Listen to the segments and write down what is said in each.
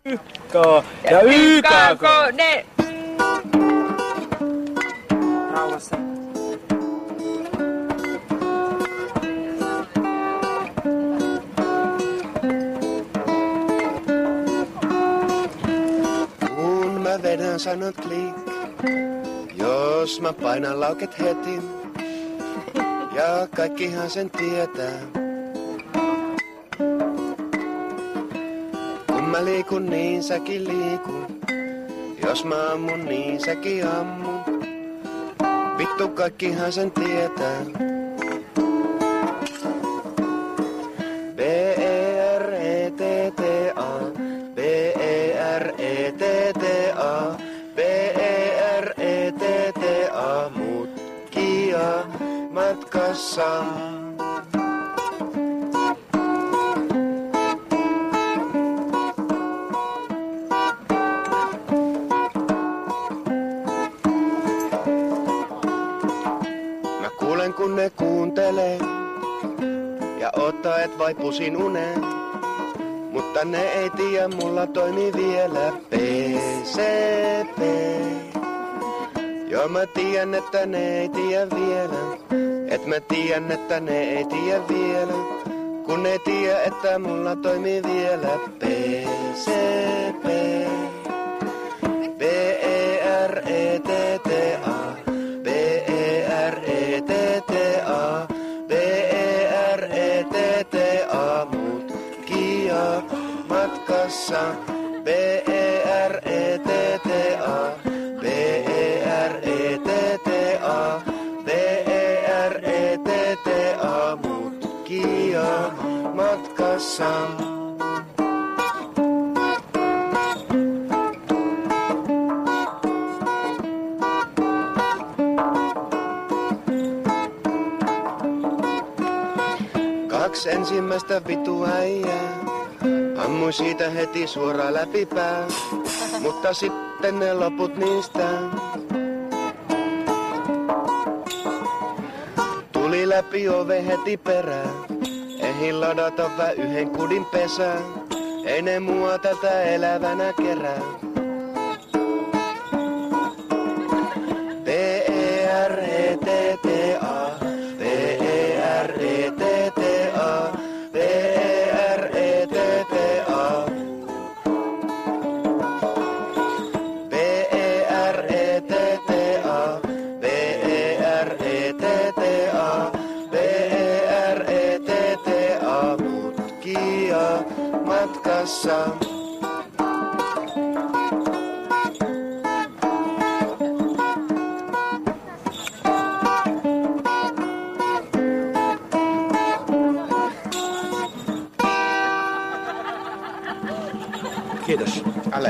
Ja YKK, ne! Rauhassa. Kun mä vedän sanot klik, jos mä painan lauket heti, ja kaikkihan sen tietää. Kun mä liikun niin säkin liikun, jos mä ammun niin säkin ammun. Vittu kaikkihan sen tietää. B-E-R-E-T-T-A, B-E-R-E-T-T-A, B-E-R-E-T-T-A, mutkia matkassa. Mä kuulen kun ne kuuntelee ja ottaa et vaipusin uneen. Mutta ne ei tiedä, mulla toimii vielä PCP. Joo mä tiedän, että ne ei tiedä vielä. Et mä tiedän, että ne ei tiedä vielä. Kun ne tiedä, että mulla toimii vielä PCP. B-E-R-E-T-T-A, B-E-R-E-T-T-A, B-E-R-E-T-T-A, mutkia matkassa. B-E-R-E-T-T-A, B-E-R-E-T-T-A, B-E-R-E-T-T-A, mutkia matkassa. Kaksi ensimmäistä vitu äijää, ammui siitä heti suoraan läpipää, mutta sitten ne loput niistä tuli läpi ove heti perään. Ehin ladata vä yhden kudin pesään, ei ne mua tätä elävänä kerää. B-E-R-E-T-T-A, B-E-R-E-T-T-A, B-E-R-E-T-T-A, B-E-R-E-T-T-A, B-E-R-E-T-T-A, B-E-R-E-T-T-A, mutkia matkassa. Kiitos. Ale.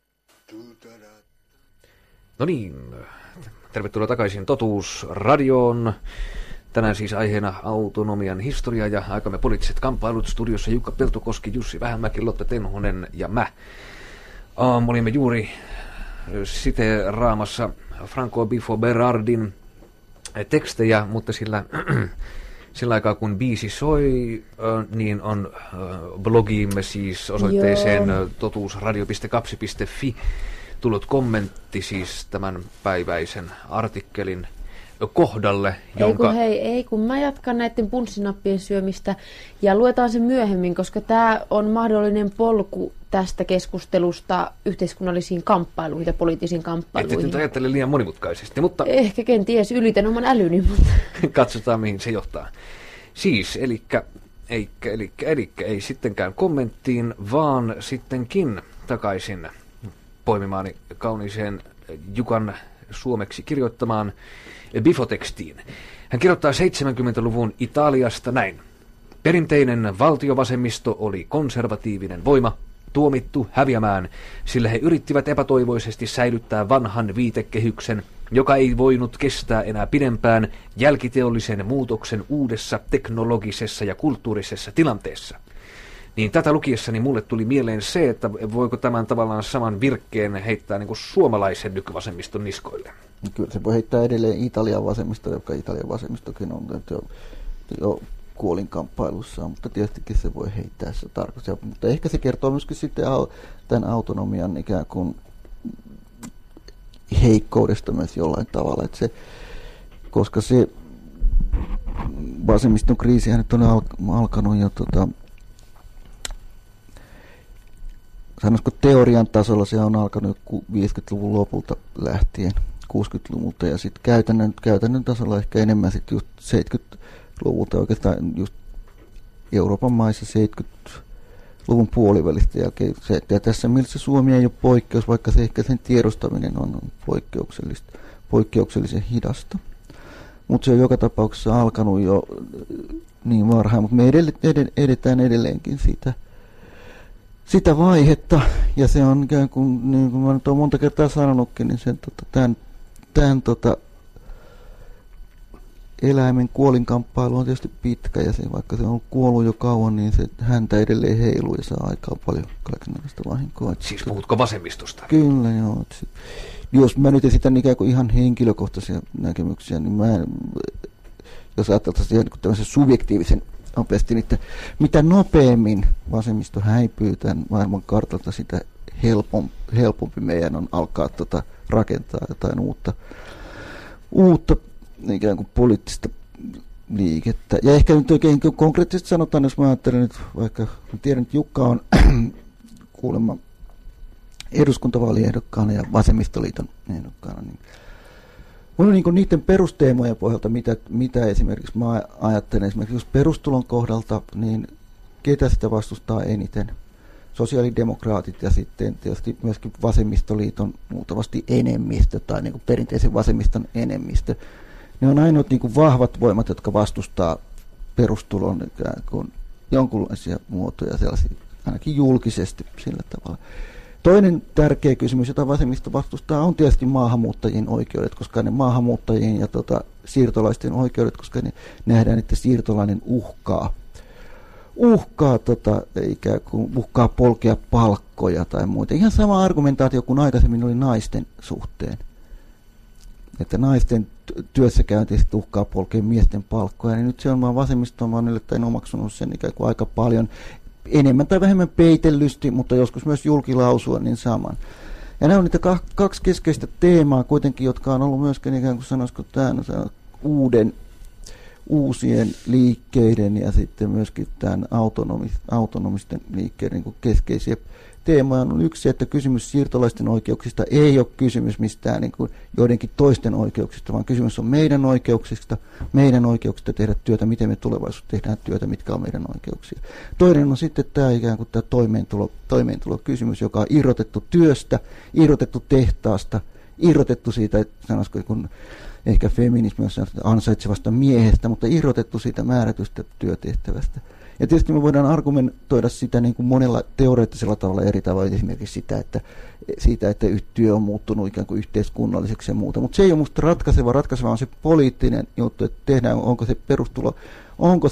No niin, tervetuloa takaisin Totuusradioon. Tänään siis aiheena autonomian historia ja aikamme poliittiset kamppailut. Studiossa Jukka Peltokoski, Jussi Vähämäki, Lotta Tenhonen ja mä. Olimme juuri siteeraamassa Franco Bifo Berardin tekstejä, mutta sillä aikaa kun biisi soi, niin on blogiimme siis osoitteeseen totuusradio.kapsi.fi tullut kommentti siis tämän päiväisen artikkelin kohdalle, jonka... Ei kun mä jatkan näiden punssinappien syömistä ja luetaan se myöhemmin, koska tämä on mahdollinen polku tästä keskustelusta yhteiskunnallisiin kamppailuihin ja poliittisiin kamppailuihin. Ette nyt ajattele liian monimutkaisesti, mutta... Ehkä kenties ylitän oman älyni, mutta... Katsotaan, mihin se johtaa. Siis, ei sittenkään kommenttiin, vaan sittenkin takaisin poimimaani kauniiseen Jukan suomeksi kirjoittamaan Bifo-tekstiin. Hän kirjoittaa 70-luvun Italiasta näin. Perinteinen valtiovasemmisto oli konservatiivinen voima, tuomittu häviämään, sillä he yrittivät epätoivoisesti säilyttää vanhan viitekehyksen, joka ei voinut kestää enää pidempään jälkiteollisen muutoksen uudessa teknologisessa ja kulttuurisessa tilanteessa. Niin tätä lukiessani mulle tuli mieleen se, että voiko tämän tavallaan saman virkkeen heittää niin kuin suomalaisen nykyvasemmiston niskoille. Kyllä se voi heittää edelleen Italian vasemmisto, joka Italian vasemmistokin on jo kuolinkamppailussaan, mutta tietystikin se voi heittää se tarkoitus. Mutta ehkä se kertoo myöskin sitten tämän autonomian ikään kuin heikkoudesta myös jollain tavalla, että se, koska se vasemmiston kriisihän nyt on alkanut jo sanoisiko teorian tasolla se on alkanut 50-luvun lopulta lähtien, 60-luvulta ja sitten käytännön tasolla ehkä enemmän sitten just 70-luvulta oikeastaan just Euroopan maissa 70-luvun puolivälistä jälkeen. Ja tässä mielessä Suomi ei ole poikkeus, vaikka se ehkä sen tiedostaminen on poikkeuksellisen hidasta. Mutta se on joka tapauksessa alkanut jo niin varhain, mutta me edetään edelleenkin sitä vaihetta, ja se on ikään kuin, niin kuin mä nyt olen monta kertaa sanonutkin, niin sen, tämän eläimen kuolinkamppailu on tietysti pitkä, ja se, vaikka se on kuollut jo kauan, niin se häntä edelleen heiluu ja saa aikaan paljon kaikenlaista vahinkoa. Siis puhutko vasemmistosta? Kyllä, joo. Jos mä nyt esitän ikään kuin ihan henkilökohtaisia näkemyksiä, niin jos ajateltaisiin tämmöisen subjektiivisen nopeasti, niin että mitä nopeammin vasemmisto häipyy tämän maailman kartalta, sitä helpompi meidän on alkaa rakentaa jotain uutta ikään kuin poliittista liikettä. Ja ehkä nyt oikein konkreettisesti sanotaan, jos mä ajattelen nyt, vaikka tiedän, että Jukka on kuulemma eduskuntavaaliehdokkaana ja vasemmistoliiton ehdokkaana, niin on niin niiden perusteemojen pohjalta, mitä esimerkiksi mä ajattelen, esimerkiksi just perustulon kohdalta, niin ketä sitä vastustaa eniten? Sosiaalidemokraatit ja sitten tietysti myöskin vasemmistoliiton luultavasti enemmistö tai niin kuin perinteisen vasemmiston enemmistö. Ne on ainoat niin kuin vahvat voimat, jotka vastustaa perustulon ikään kuin jonkunlaisia muotoja, sellaisia ainakin julkisesti sillä tavalla. Toinen tärkeä kysymys, jota vasemmisto vastustaa, on tietysti maahanmuuttajien oikeudet, koska ne maahanmuuttajien ja siirtolaisten oikeudet, koska ne nähdään, että siirtolainen uhkaa ikään kuin uhkaa polkea palkkoja tai muuta. Ihan sama argumentaatio kuin aikaisemmin oli naisten suhteen. Että naisten työssäkäynti uhkaa polkea miesten palkkoja, niin nyt se on vaan vasemmisto on yllättäen omaksunut sen ikään kuin aika paljon. Enemmän tai vähemmän peitellysti, mutta joskus myös julkilausua niin saman. Ja nämä on niitä kaksi keskeistä teemaa kuitenkin, jotka on ollut myöskin ikään kuin sanoisiko tämän uusien liikkeiden ja sitten myöskin tämän autonomisten liikkeiden niin kuin keskeisiä teemoja. On yksi, että kysymys siirtolaisten oikeuksista ei ole kysymys mistään niin kuin joidenkin toisten oikeuksista, vaan kysymys on meidän oikeuksista tehdä työtä, miten me tulevaisuudessa tehdään työtä, mitkä on meidän oikeuksia. Toinen on sitten tämä ikään kuin tämä toimeentulokysymys, joka on irrotettu työstä, irrotettu tehtaasta, irrotettu siitä, sanoisiko kun ehkä feminismi on ansaitsevasta miehestä, mutta irrotettu siitä määrätystä työtehtävästä. Ja tietysti me voidaan argumentoida sitä niin kuin monella teoreettisella tavalla eri tavalla, esimerkiksi siitä, että työ on muuttunut ikään kuin yhteiskunnalliseksi ja muuta. Mutta se ei ole minusta ratkaiseva on se poliittinen juttu, että tehdään, onko se perustulo, onko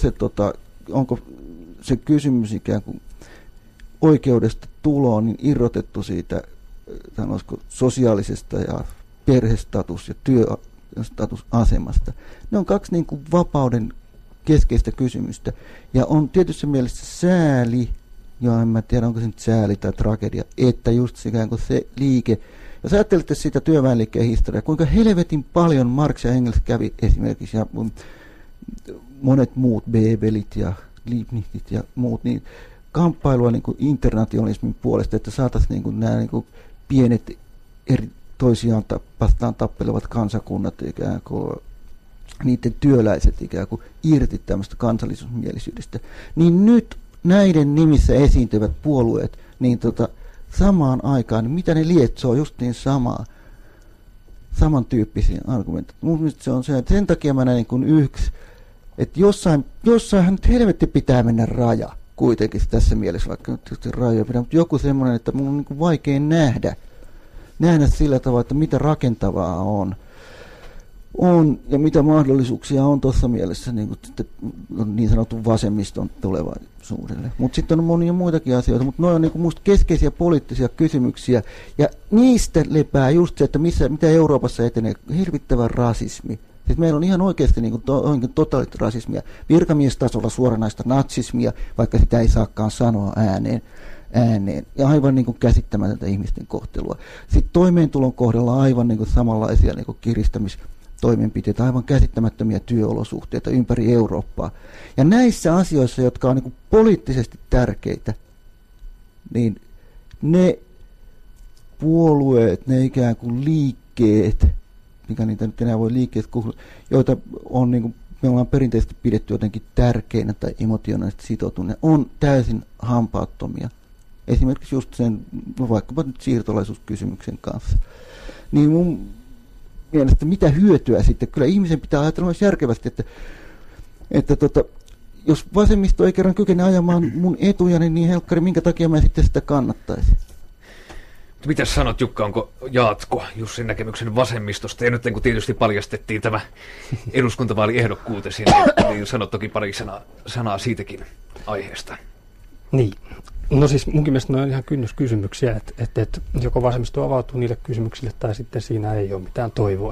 se kysymys ikään kuin oikeudesta tuloon niin irrotettu siitä sanoisiko, sosiaalisesta ja perhestatus- ja työstatusasemasta. Ne on kaksi niin kuin vapauden keskeistä kysymystä. Ja on tietyssä mielessä sääli, ja en mä tiedä onko se nyt sääli tai tragedia, että just ikään kuin se liike, jos ajattelette sitä työväenliikkeen historiaa, kuinka helvetin paljon Marx ja Engels kävi esimerkiksi, ja monet muut, Bebelit ja Leibnizit ja muut, niin kamppailua niin kuin internationalismin puolesta, että saataisiin niin kuin nämä niin kuin pienet eri toisiaan vastaan tappelevat kansakunnat ikään kuin niiden työläiset ikään kuin irti tämmöistä kansallisuusmielisyydestä, niin nyt näiden nimissä esiintyvät puolueet, niin samaan aikaan, niin mitä ne lietsoo just niin samantyyppisiä argumentteja. Mun mielestä se on se, että sen takia mä näin niin kuin yksi, että jossainhan nyt helvetti pitää mennä raja kuitenkin tässä mielessä, vaikka nyt rajoja pitää, mutta joku semmoinen, että mun on niin kuin vaikea nähdä sillä tavalla, että mitä rakentavaa on ja mitä mahdollisuuksia on tuossa mielessä niin sanotun vasemmiston tulevaisuudelle. Mutta sitten on monia muitakin asioita, mutta ne on niin minusta keskeisiä poliittisia kysymyksiä, ja niistä lepää just se, että mitä Euroopassa etenee, hirvittävä rasismi, Siis meillä on ihan oikeasti niin kuin totalitarismia, virkamiestasolla suoranaista natsismia, vaikka sitä ei saakaan sanoa ääneen. Ja aivan niin kuin käsittämätöntä ihmisten kohtelua. Sitten toimeentulon kohdalla aivan niin kuin samanlaisia niin kuin kiristämistoimenpiteitä, aivan käsittämättömiä työolosuhteita ympäri Eurooppaa. Ja näissä asioissa, jotka on niin kuin poliittisesti tärkeitä, niin ne puolueet, ne ikään kuin liikkeet, mikä niitä nyt enää voi liikkeet kuulua, joita on niin kuin me ollaan perinteisesti pidetty jotenkin tärkeinä tai emotionaalisesti sitoutuneena, on täysin hampaattomia. Esimerkiksi just sen, vaikkapa nyt siirtolaisuuskysymyksen kanssa. Niin mun mielestä mitä hyötyä sitten? Kyllä ihmisen pitää ajatella myös järkevästi, että jos vasemmisto ei kerran kykene ajamaan mun etujani, niin helkkari, minkä takia mä sitten sitä kannattaisin? Mitä sanot, Jukka, jaatko Jussin näkemyksen vasemmistosta? Ja nyt kun tietysti paljastettiin tämä eduskuntavaaliehdokkuutesi, niin sanot toki pari sanaa siitäkin aiheesta. Niin. No siis munkin mielestä ne on ihan kynnyskysymyksiä, että joko vasemmisto avautuu niille kysymyksille tai sitten siinä ei ole mitään toivoa.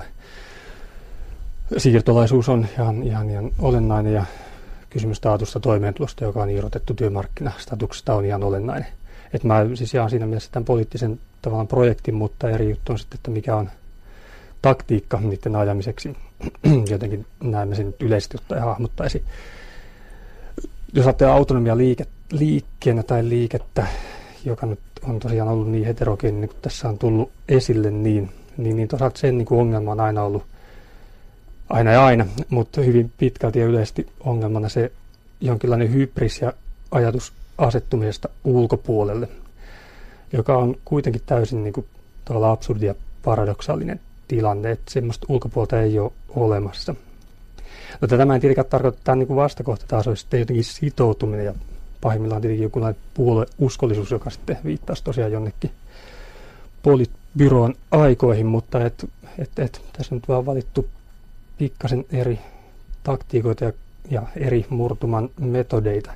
Siirtolaisuus on ihan olennainen ja kysymys taatusta toimeentulosta, joka on irrotettu työmarkkinastatuksesta, on ihan olennainen. Että mä siis jaan siinä mielessä tämän poliittisen tavallaan projektin, mutta eri juttu on sitten, että mikä on taktiikka niiden ajamiseksi. Jotenkin näemme sen yleisesti ottaen hahmottaisi. Jos ajattelee autonomia liikkeenä tai liikettä, joka nyt on tosiaan ollut niin heterogeeninen, kun tässä on tullut esille, niin toisaalta sen niin kuin ongelma on aina ollut aina, mutta hyvin pitkälti ja yleisesti ongelmana se jonkinlainen hybris ja ajatus asettumisesta ulkopuolelle, joka on kuitenkin täysin niin kuin tavallaan absurdi ja paradoksaalinen tilanne, että semmoista ulkopuolta ei ole olemassa. No, tämä ei tietenkään tarkoita, että tämä niin kuin vastakohta taas olisi sitten jotenkin sitoutuminen ja pahimmillaan tietenkin jokinlainen puolueuskollisuus, joka sitten viittaisi tosiaan jonnekin politbyroon aikoihin, mutta tässä nyt vaan valittu pikkasen eri taktiikoita ja eri murtuman metodeita.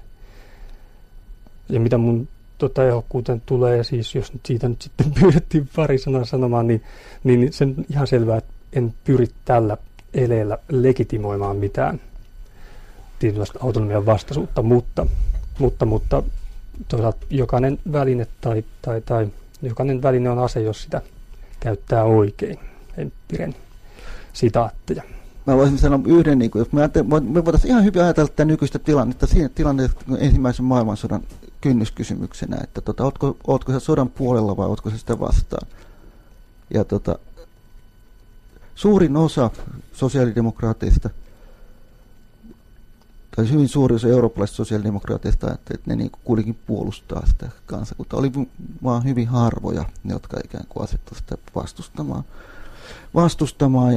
Ja mitä mun ehdokkuuteen tulee, siis jos nyt siitä nyt sitten pyydettiin pari sanaa sanomaan, niin sen ihan selvää, että en pyri tällä eleellä legitimoimaan mitään tietynlaista autonomian vastaisuutta, mutta toisaalta jokainen väline tai jokainen väline on ase, jos sitä käyttää oikein. Empiiren sitaatteja. Mä voisin sanoa yhden, niin kuin, jos me voitaisiin ihan hyvin ajatella tätä nykyistä tilannetta, siinä tilanteessa ensimmäisen maailmansodan kynnyskysymyksenä, että ootko sä sodan puolella vai ootko sä sitä vastaan. Ja suurin osa sosiaalidemokraateista, tai hyvin suuri osa eurooppalaisista sosiaalidemokraateista, että ne niin kuin kuitenkin puolustaa sitä kansakuntaa. Oli vaan hyvin harvoja, jotka ikään kuin asettu sitä vastustamaan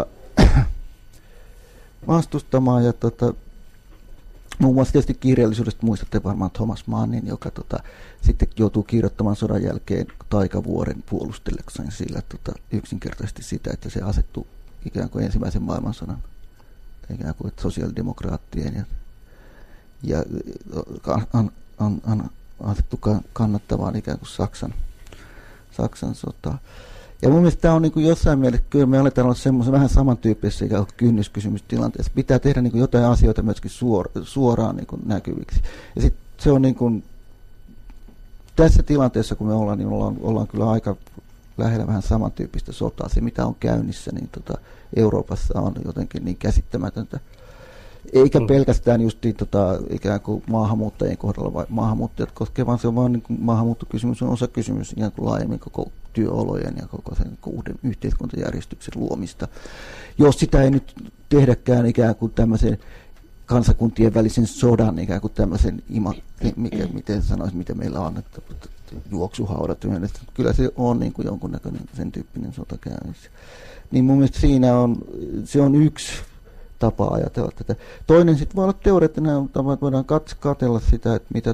ja muun muassa tietysti kirjallisuudesta muistatte varmaan Thomas Mannin, joka sitten joutuu kirjoittamaan sodan jälkeen taikavuoren puolustellekseen sillä yksinkertaisesti sitä, että se asettuu ikään kuin ensimmäisen maailmansodan ikään kuin sosiaalidemokraattien ja asettu kannattavaan ikään kuin Saksan sotaa. Ja mun mielestä tämä on niin kuin jossain mielessä, kyllä me aletaan olla semmoisen vähän samantyyppisessä ikään kuin kynnyskysymystilanteessa. Pitää tehdä niin kuin jotain asioita myöskin suoraan niin kuin näkyviksi. Ja sitten se on niin kuin, tässä tilanteessa, kun me ollaan, niin ollaan kyllä aika lähellä vähän samantyyppistä sotaa. Se, mitä on käynnissä, niin Euroopassa on jotenkin niin käsittämätöntä. Eikä pelkästään justiin ikään kuin maahanmuuttajien kohdalla, vai maahanmuuttajat koskee, vaan se on vaan niin kuin maahanmuuttokysymys on osa kysymys ikään kuin laajemmin koko työolojen ja koko sen uuden yhteiskuntajärjestyksen luomista. Jos sitä ei nyt tehdäkään ikään kuin tämmöisen kansakuntien välisen sodan, ikään kuin tämmöisen, miten sanoisin, mitä meillä on, että juoksuhaudat, kyllä se on niin kuin jonkunnäköinen sen tyyppinen sota käynnissä. Niin mun mielestä se on yksi tapa ajatella tätä. Toinen sitten voi olla teoreettinen tapa, että voidaan katsella sitä, että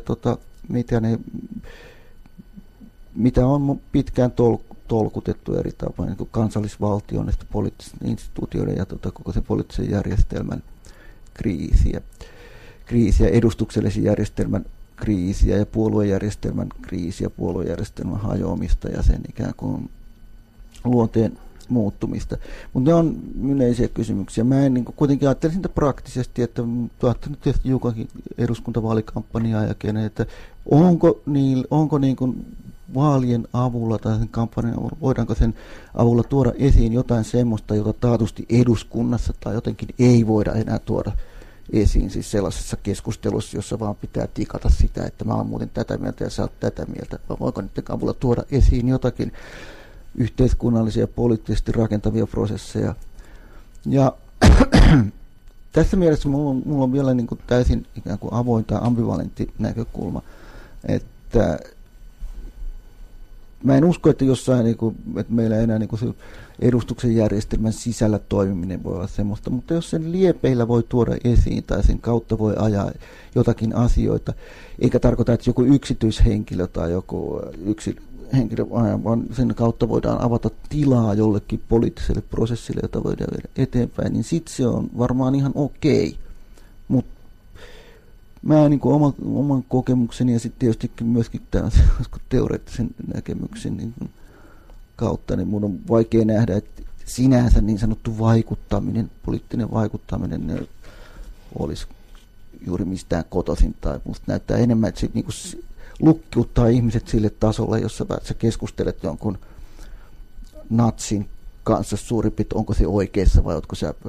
mitä on pitkään tolkutettu eri tapoja, niin kuin kansallisvaltion, poliittisten instituutioiden ja koko sen poliittisen järjestelmän kriisiä, edustuksellisen järjestelmän kriisiä ja puoluejärjestelmän kriisiä, puoluejärjestelmän hajoamista ja sen ikään kuin luonteen muuttumista. Mutta ne on yleisiä kysymyksiä. Mä en niin kuitenkin ajattelen sitä praktisesti, että ajattelin tietysti Jukankin eduskuntavaalikampanjaa jälkeen, että onko niin kuin vaalien avulla tai sen kampanjan avulla, voidaanko sen avulla tuoda esiin jotain semmoista, jota taatusti eduskunnassa tai jotenkin ei voida enää tuoda esiin, siis sellaisessa keskustelussa, jossa vaan pitää tikata sitä, että mä oon muuten tätä mieltä ja sä oot tätä mieltä, vai voiko niiden avulla tuoda esiin jotakin yhteiskunnallisia ja poliittisesti rakentavia prosesseja. Ja tässä mielessä mulla on vielä niin kuin täysin ikään kuin avoin tai ambivalentti näkökulma, että mä en usko, että jossain, niin kuin, että meillä enää niin kuin se edustuksen järjestelmän sisällä toimiminen voi olla semmoista, mutta jos sen liepeillä voi tuoda esiin tai sen kautta voi ajaa jotakin asioita, eikä tarkoita, että joku yksityishenkilö tai joku henkilö, vaan sen kautta voidaan avata tilaa jollekin poliittiselle prosessille, jota voidaan viedä eteenpäin, niin sitten se on varmaan ihan okei. Mutta mä niin kuin oman kokemukseni ja sitten tietysti myöskin tämän teoreettisen näkemyksen niin kautta, niin mun on vaikea nähdä, että sinänsä niin sanottu vaikuttaminen, poliittinen vaikuttaminen olisi juuri mistään kotoisin, tai musta näyttää enemmän, että sit niin kuin lukkiuttaa ihmiset sille tasolle, jossa sä keskustelet jonkun natsin kanssa suurin piirtein, onko se oikeassa vai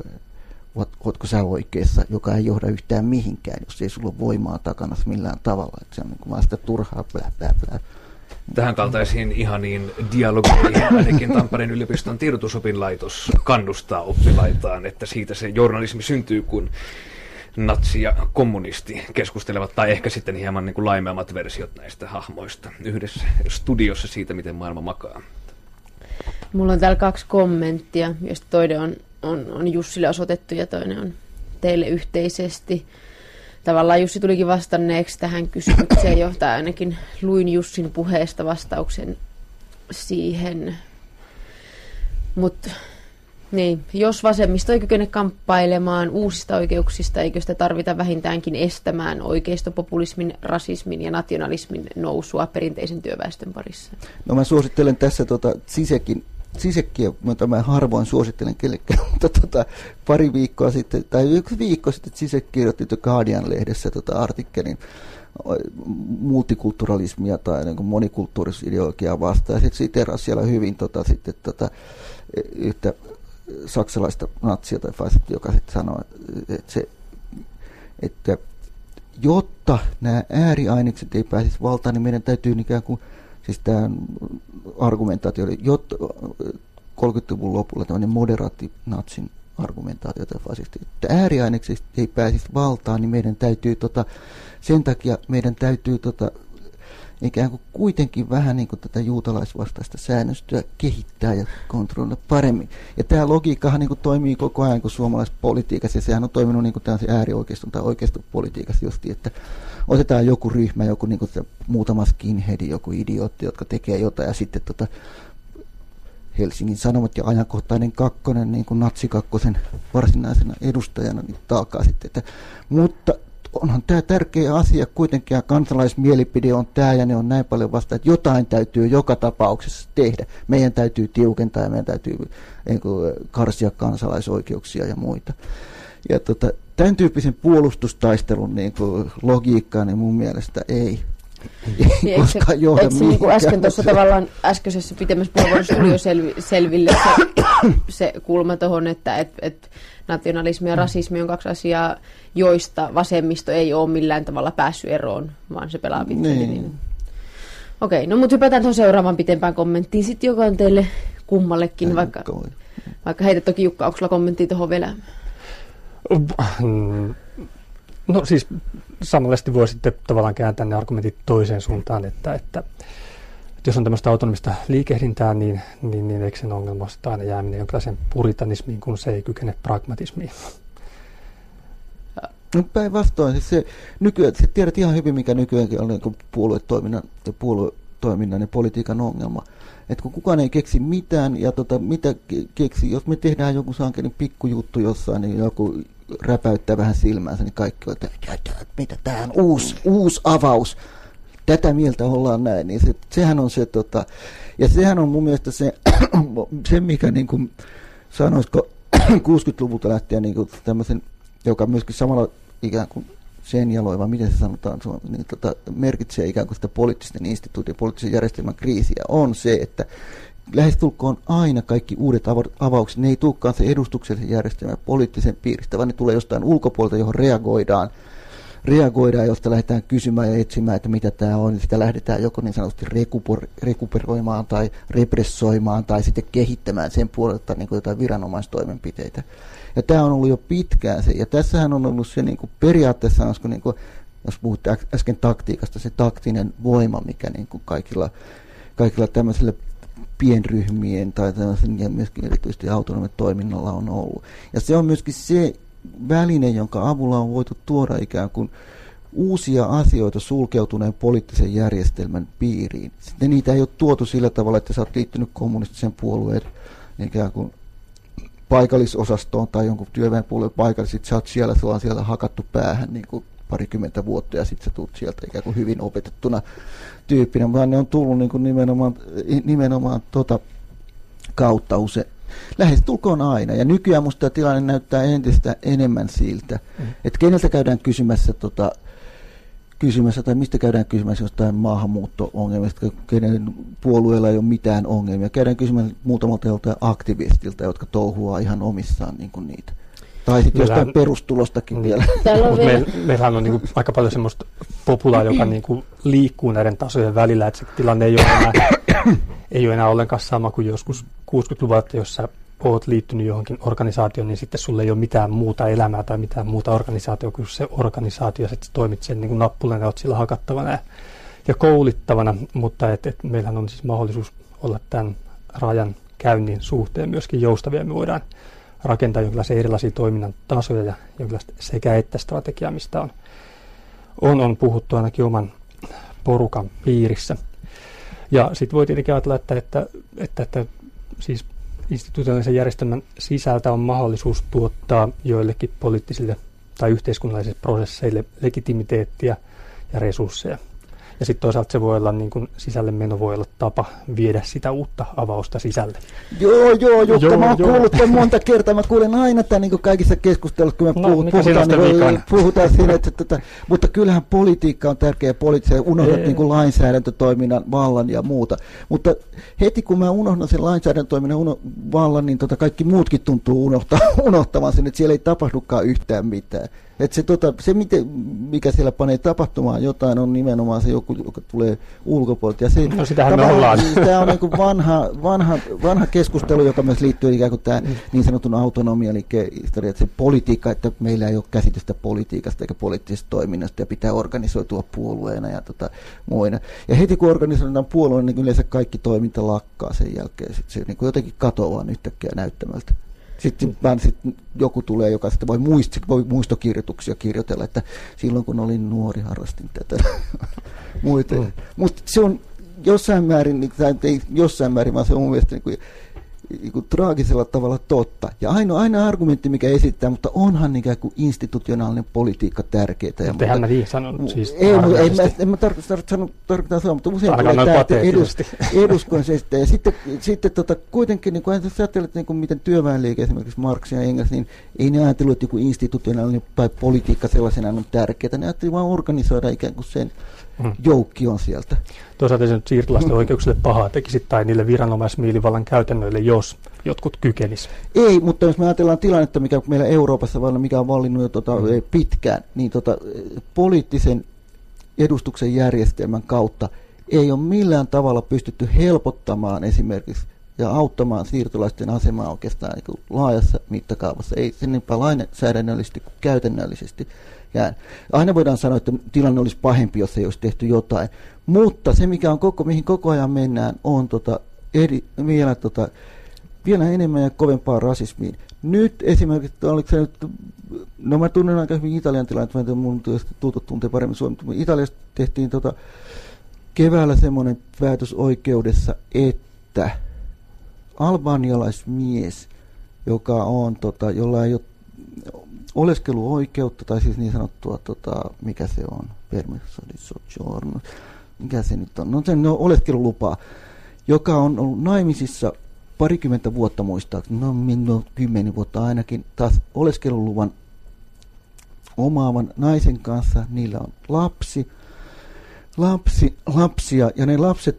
ootko sä oikeassa, joka ei johda yhtään mihinkään, jos ei sulla ole voimaa takana millään tavalla. Että se on niin vaan sitä turhaa blää. Tähän kaltaisiin ihaniin dialogeihin ainakin Tampereen yliopiston tiedotusopinlaitos kannustaa oppilaitaan, että siitä se journalismi syntyy, kun natsi ja kommunisti keskustelevat, tai ehkä sitten hieman niin kuin laimeammat versiot näistä hahmoista yhdessä studiossa siitä, miten maailma makaa. Mulla on täällä 2 kommenttia, joista toinen on Jussille osoitettu ja toinen on teille yhteisesti. Tavallaan Jussi tulikin vastanneeksi tähän kysymykseen jo, tai ainakin luin Jussin puheesta vastauksen siihen. Mutta niin, jos vasemmisto ei kykene kamppailemaan uusista oikeuksista, eikö sitä tarvita vähintäänkin estämään oikeistopopulismin, rasismin ja nationalismin nousua perinteisen työväestön parissa? No mä suosittelen tässä Zizekia, jota mä harvoin suosittelen kellekään, mutta pari viikkoa sitten, tai 1 viikko sitten Zizek kirjoitti The Guardian-lehdessä artikkelin multikulturalismia tai niin kuin monikulttuurisideologiaa vastaan, ja sitten siterasi siellä hyvin yhtä saksalaista natsia tai fasistia, joka sitten sanoi, että jotta nämä ääriainekset ei pääsisi valtaan, niin meidän täytyy ikään kuin, siis tämä argumentaatio oli, jotta 30-luvun lopulla tämmöinen moderaatti natsin argumentaatio tai fasisti, että ääriainekset ei pääsisi valtaan, niin meidän täytyy sen takia meidän täytyy ikään kuin kuitenkin vähän niin kuin tätä juutalaisvastaista säännöstöä kehittää ja kontrolloida paremmin. Ja tämä logiikkahan niin kuin toimii koko ajan kuin suomalaisessa politiikassa, ja sehän on toiminut niin kuin tällaisen äärioikeiston tai oikeistopolitiikassa justi, että otetaan joku ryhmä, joku niin kuin muutama skinhead, joku idiootti, jotka tekee jotain, ja sitten Helsingin Sanomat ja Ajankohtainen 2, niin kuin natsikakkosen varsinaisena edustajana, niin taakaa sitten, että, mutta onhan tämä tärkeä asia kuitenkin, ja kansalaismielipide on tämä, ja ne on näin paljon vasta, että jotain täytyy joka tapauksessa tehdä. Meidän täytyy tiukentaa, ja meidän täytyy karsia kansalaisoikeuksia ja muita. Ja tämän tyyppisen puolustustaistelun logiikkaa, niin mun mielestä ei koskaan johda mihinkään. Niin kuin äsken tuossa tavallaan äskeisessä pitemmässä puheenvuorossa tuli jo selville se kulma tuohon, että nationalismi ja rasismi on 2 asiaa, joista vasemmisto ei ole millään tavalla päässyt eroon, vaan se pelaa pitkälti. Niin. Okei, no mutta hypätään tuohon seuraavaan pitempään kommenttiin sitten, joka on teille kummallekin, vaikka heitä toki Jukka, onko sulla kommenttia tuohon vielä? No siis samallisesti voi sitten tavallaan kääntää ne argumentit toiseen suuntaan, että jos on tämmöistä autonomista liikehdintää, niin eikö sen ongelma sitten aina jääminen jonkinlaiseen puritanismiin, kun se ei kykene pragmatismiin? No päinvastoin. Siis se tiedät ihan hyvin, mikä nykyäänkin on niin puoluetoiminnan ja politiikan ongelma. Että kun kukaan ei keksi mitään, ja mitä keksi, jos me tehdään joku sankelin pikkujuttu jossain, niin joku räpäyttää vähän silmäänsä, niin kaikki on, että mitä tämä on uusi avaus. tätä mieltä ollaan näin, niin sehän on se, ja sehän on mun mielestä se mikä niin kuin, sanoisiko 60-luvulta lähtien niin kuin tämmöisen, joka myöskin samalla ikään kuin sen jaloiva, miten se sanotaan, niin merkitsee ikään kuin sitä poliittisten instituutin, poliittisen järjestelmän kriisiä, on se, että lähestulkoon aina kaikki uudet avaukset, ne ei tulekaan se edustuksellisen järjestelmän poliittisen piiristä, vaan ne tulee jostain ulkopuolelta, johon reagoidaan, josta lähdetään kysymään ja etsimään, että mitä tämä on. Sitä lähdetään joko niin sanotusti rekuperoimaan tai repressoimaan tai sitten kehittämään sen puolelta niin kuin jotain viranomaistoimenpiteitä. Ja tämä on ollut jo pitkään se. Ja tässähän on ollut se niin kuin periaatteessa, niin kuin, jos puhutte äsken taktiikasta, se taktinen voima, mikä niin kuin kaikilla tämmöisillä pienryhmien tai tämmöisen ja myöskin erityisesti autonomitoiminnalla on ollut. Ja se on myöskin se väline, jonka avulla on voitu tuoda ikään kuin uusia asioita sulkeutuneen poliittisen järjestelmän piiriin. Sitten niitä ei ole tuotu sillä tavalla, että sä oot liittynyt kommunistisen puolueen ikään kuin paikallisosastoon tai jonkun työväenpuolueen paikalle, sit sä oot siellä, sulla on siellä hakattu päähän niin kuin parikymmentä vuotta ja sitten sä tulet sieltä ikään kuin hyvin opetettuna tyyppinä, vaan ne on tullut niin kuin nimenomaan kautta usein. Lähestulkoon aina. Ja nykyään musta tämä tilanne näyttää entistä enemmän siltä, että keneltä käydään kysymässä tai mistä käydään kysymässä jostain maahanmuutto-ongelmista, kenen puolueella ei ole mitään ongelmia. Käydään kysymään muutamalta joltain aktivistilta, jotka touhuaa ihan omissaan niin kuin niitä. Tai sitten jostain perustulostakin vielä. Meillähän on niin kuin aika paljon semmoista populaa, joka niin kuin liikkuu näiden tasojen välillä, että se tilanne ei ole enää ollenkaan sama kuin joskus 60-luvulla, että jos sä oot liittynyt johonkin organisaatioon, niin sitten sulle ei ole mitään muuta elämää tai mitään muuta organisaatiota kuin se organisaatio, että sä toimit sen niin kuin nappulana ja oot sillä hakattavana ja koulittavana, mutta meillähän on siis mahdollisuus olla tämän rajan käynnin suhteen myöskin joustavia. Me voidaan rakentaa jonkinlaisia erilaisia toiminnan tasoja ja jonkinlaista sekä että strategiaa, mistä on puhuttu ainakin oman porukan piirissä. Ja sitten voi tietenkin ajatella, että siis institutionaalisen järjestelmän sisältä on mahdollisuus tuottaa joillekin poliittisille tai yhteiskunnallisille prosesseille legitimiteettiä ja resursseja. Ja sitten toisaalta se voi olla, niin kuin sisälle meno voi olla tapa viedä sitä uutta avausta sisälle. Joo, Jukka, mä oon kuullut tämän monta kertaa. Mä kuulen aina tämän niin kaikissa keskusteluissa, kun me puhutaan siinä, että mutta kyllähän politiikka on tärkeä, poliittisia unohdat niin kuin lainsäädäntötoiminnan vallan ja muuta. Mutta heti kun mä unohdan sen lainsäädäntötoiminnan vallan, niin kaikki muutkin tuntuu unohtamaan sen, että siellä ei tapahdukaan yhtään mitään. Että se mikä siellä panee tapahtumaan jotain, on nimenomaan se joku, joka tulee ulkopuolelta. Ja se, sitähän me ollaan. Tämä on niin kuin vanha keskustelu, joka myös liittyy ikään kuin tähän niin sanotun autonomialiike-historiaan, että se politiikka, että meillä ei ole käsitystä politiikasta eikä poliittisesta toiminnasta ja pitää organisoitua puolueena ja muina. Ja heti kun organisoidaan puolueena, niin yleensä kaikki toiminta lakkaa sen jälkeen. Sitten se niin kuin jotenkin katoaa yhtäkkiä näyttämältä. Sitten joku tulee, joka sitten voi muistokirjoituksia kirjoitella, että silloin kun olin nuori, harrastin tätä. Mutta se on jossain määrin, vaan se on mun mielestä niin kuin traagisella tavalla totta. Ja aina argumentti, mikä esittää, mutta onhan ikään kuin institutionaalinen politiikka tärkeää. Tehän mä niin sanon. Siis en mä tarkoita sanoa, mutta usein tulee tämä eduskunnassa. Ja sitten kuitenkin, niin kun ajattelet, niin miten työväenliike, esimerkiksi Marx ja Engels, niin ei ne ajatellut, että joku institutionaalinen tai politiikka sellaisena on tärkeää. Ne ajattelivat vaan organisoida ikään kuin sen joukkion sieltä. Toisaalta se nyt siirtolaisten oikeuksille pahaa tekisi tai niille viranomaismielivallan käytännöille, jos jotkut kykenis. Ei, mutta jos me ajatellaan tilannetta, mikä meillä Euroopassa mikä on vallinnut jo pitkään, niin poliittisen edustuksen järjestelmän kautta ei ole millään tavalla pystytty helpottamaan esimerkiksi ja auttamaan siirtolaisten asemaa oikeastaan niin laajassa mittakaavassa, ei sen enempää lainsäädännöllisesti kuin käytännöllisesti. Aina voidaan sanoa, että tilanne olisi pahempi, jos ei olisi tehty jotain, mutta se, mihin koko ajan mennään, on vielä enemmän ja kovempaa rasismiin. Nyt esimerkiksi, mä tunnen aika hyvin Italian tilannetta, että mun tutot tuntee paremmin Suomea, mutta Italiassa tehtiin keväällä semmoinen päätös oikeudessa, että albanialaismies, joka on, jolla ei ole oleskeluoikeutta, tai siis niin sanottua, mikä se on, permesso di soggiorno, mikä se nyt on, no se on oleskelulupa, joka on ollut naimisissa parikymmentä vuotta muistaakseni, no 10 vuotta ainakin, taas oleskeluluvan omaavan naisen kanssa, niillä on lapsia, ja ne lapset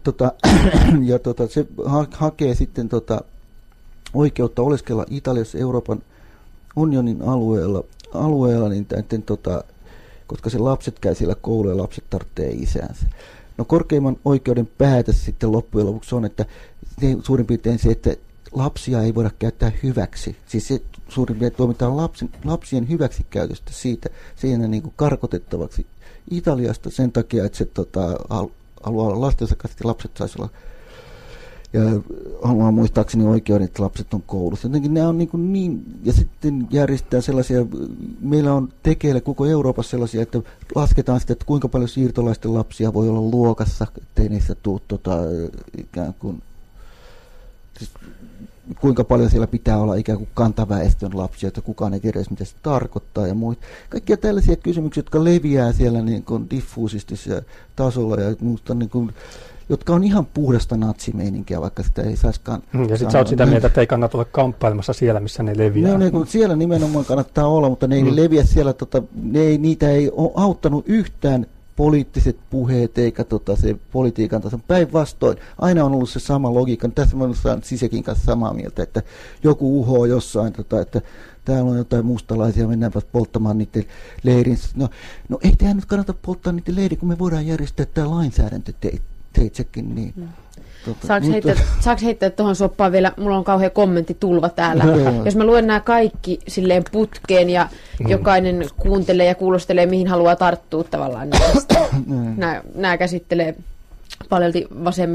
se hakee sitten oikeutta oleskella Italiassa Euroopan unionin alueella niin tämän, koska se lapset käy siellä koululla ja lapset tarvitsee isänsä. No korkeimman oikeuden päätös sitten loppujen lopuksi on, että suurin piirtein se, että lapsia ei voida käyttää hyväksi. Siis se suurin piirtein tuomitaan lapsien hyväksikäytöstä siinä niin kuin karkotettavaksi Italiasta sen takia, että se haluaa olla lastensa kanssa, että lapset saisi olla, ja haluaa muistaakseni oikeuden, että lapset on koulussa. Jotenkin nämä on niin, ja sitten järjestetään sellaisia, meillä on tekeillä koko Euroopassa sellaisia, että lasketaan sitä, että kuinka paljon siirtolaisten lapsia voi olla luokassa, ettei niistä tule ikään kuin, siis kuinka paljon siellä pitää olla ikään kuin kantaväestön lapsia, että kukaan ei tiedä, mitä se tarkoittaa ja muita. Kaikkia tällaisia kysymyksiä, jotka leviää siellä niin kuin diffuusistisella tasolla ja muusta, niin kuin, jotka on ihan puhdasta natsimeininkiä, vaikka sitä ei saisikaan. Ja sitten sä oot sitä mieltä, että ei kannata olla kamppailemassa siellä, missä ne leviää. No, siellä nimenomaan kannattaa olla, mutta ne ei leviä siellä, niitä ei ole auttanut yhtään poliittiset puheet eikä se politiikan taso. Päinvastoin aina on ollut se sama logiikka. Tässä mä olen Sisekin kanssa samaa mieltä, että joku uhoo jossain, että täällä on jotain mustalaisia, mennäänpä polttamaan niiden leirin. No ei tehdä nyt kannata polttaa niiden leirin, kun me voidaan järjestää tämä lainsäädäntö teitsekin. Niin. Saanko heittää tuohon soppaan vielä? Mulla on kauhean kommenttitulva täällä. Jos mä luen nämä kaikki silleen putkeen ja jokainen kuuntelee ja kuulostelee, mihin haluaa tarttua tavallaan näistä. Nämä käsittelee paljolti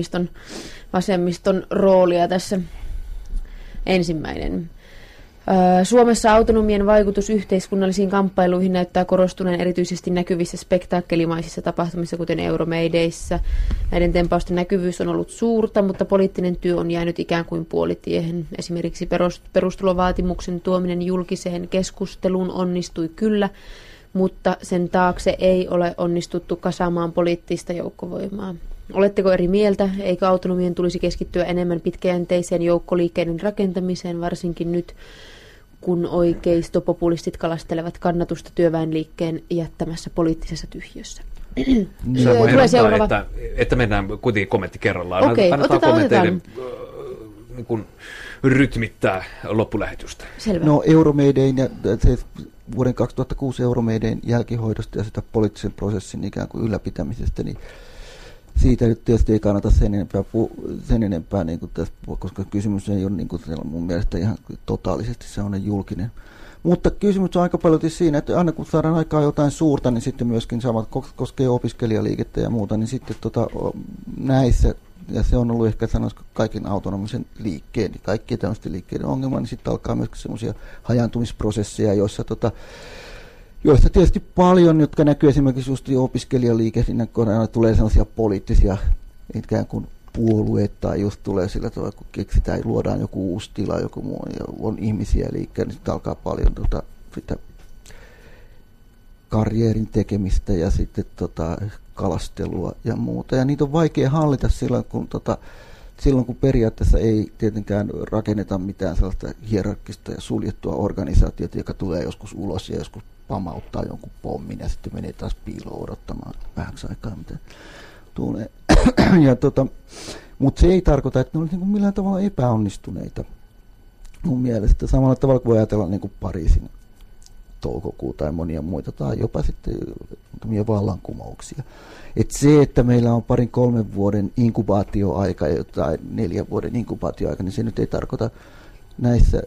vasemmiston roolia tässä. Ensimmäinen. Suomessa autonomian vaikutus yhteiskunnallisiin kamppailuihin näyttää korostuneen erityisesti näkyvissä spektaakkelimaisissa tapahtumissa, kuten Euromeideissä. Näiden tempausten näkyvyys on ollut suurta, mutta poliittinen työ on jäänyt ikään kuin puolitiehen. Esimerkiksi perustulovaatimuksen tuominen julkiseen keskusteluun onnistui kyllä, mutta sen taakse ei ole onnistuttu kasaamaan poliittista joukkovoimaa. Oletteko eri mieltä, eikö autonomian tulisi keskittyä enemmän pitkäjänteiseen joukkoliikkeiden rakentamiseen, varsinkin nyt, kun oikeistopopulistit kalastelevat kannatusta työväenliikkeen jättämässä poliittisessa tyhjössä? Tulee seuraava. Että mennään kuitenkin kommentti kerrallaan. Okei, kommenteiden niin kuin rytmittää loppulähetystä. Selvä. No Euromeidein ja vuoden 2006 Euromeidein jälkihoidosta ja sitä poliittisen prosessin ikään kuin ylläpitämisestä, niin siitä nyt tietysti ei kannata sen enempää niin kuin tässä, koska kysymys ei ole niin kuin mun mielestä ihan totaalisesti sellainen julkinen. Mutta kysymys on aika paljon siinä, että aina kun saadaan aikaa jotain suurta, niin sitten myöskin samat koskee opiskelijaliikettä ja muuta, niin sitten näissä, ja se on ollut ehkä sanoisiko kaiken autonomisen liikkeen, kaikkien tämmöisten liikkeiden ongelma, niin sitten alkaa myöskin semmoisia hajaantumisprosesseja, joista tietysti paljon, jotka näkyy esimerkiksi just opiskelijaliikehdinnän kohdalla, tulee sellaisia poliittisia ikään kuin puolueet tai just tulee sillä tavalla, kun keksitään ja luodaan joku uusi tila, joku muu, ja on ihmisiä liikkeellä, niin sitten alkaa paljon sitä karjierin tekemistä ja sitten kalastelua ja muuta. Ja niitä on vaikea hallita silloin, kun periaatteessa ei tietenkään rakenneta mitään sellaista hierarkkista ja suljettua organisaatiota, joka tulee joskus ulos ja joskus pamauttaa jonkun pommin ja sitten menee taas piiloon odottamaan vähäksi aikaa, mitä tulee. Mutta se ei tarkoita, että ne olisivat niin millään tavalla epäonnistuneita mun mielestä. Samalla tavalla kuin voi ajatella niin kuin Pariisin toukokuu tai monia muita tai jopa sitten vallankumouksia. Et se, että meillä on 2-3 vuoden inkubaatioaika tai 4 vuoden inkubaatioaika, niin se nyt ei tarkoita näissä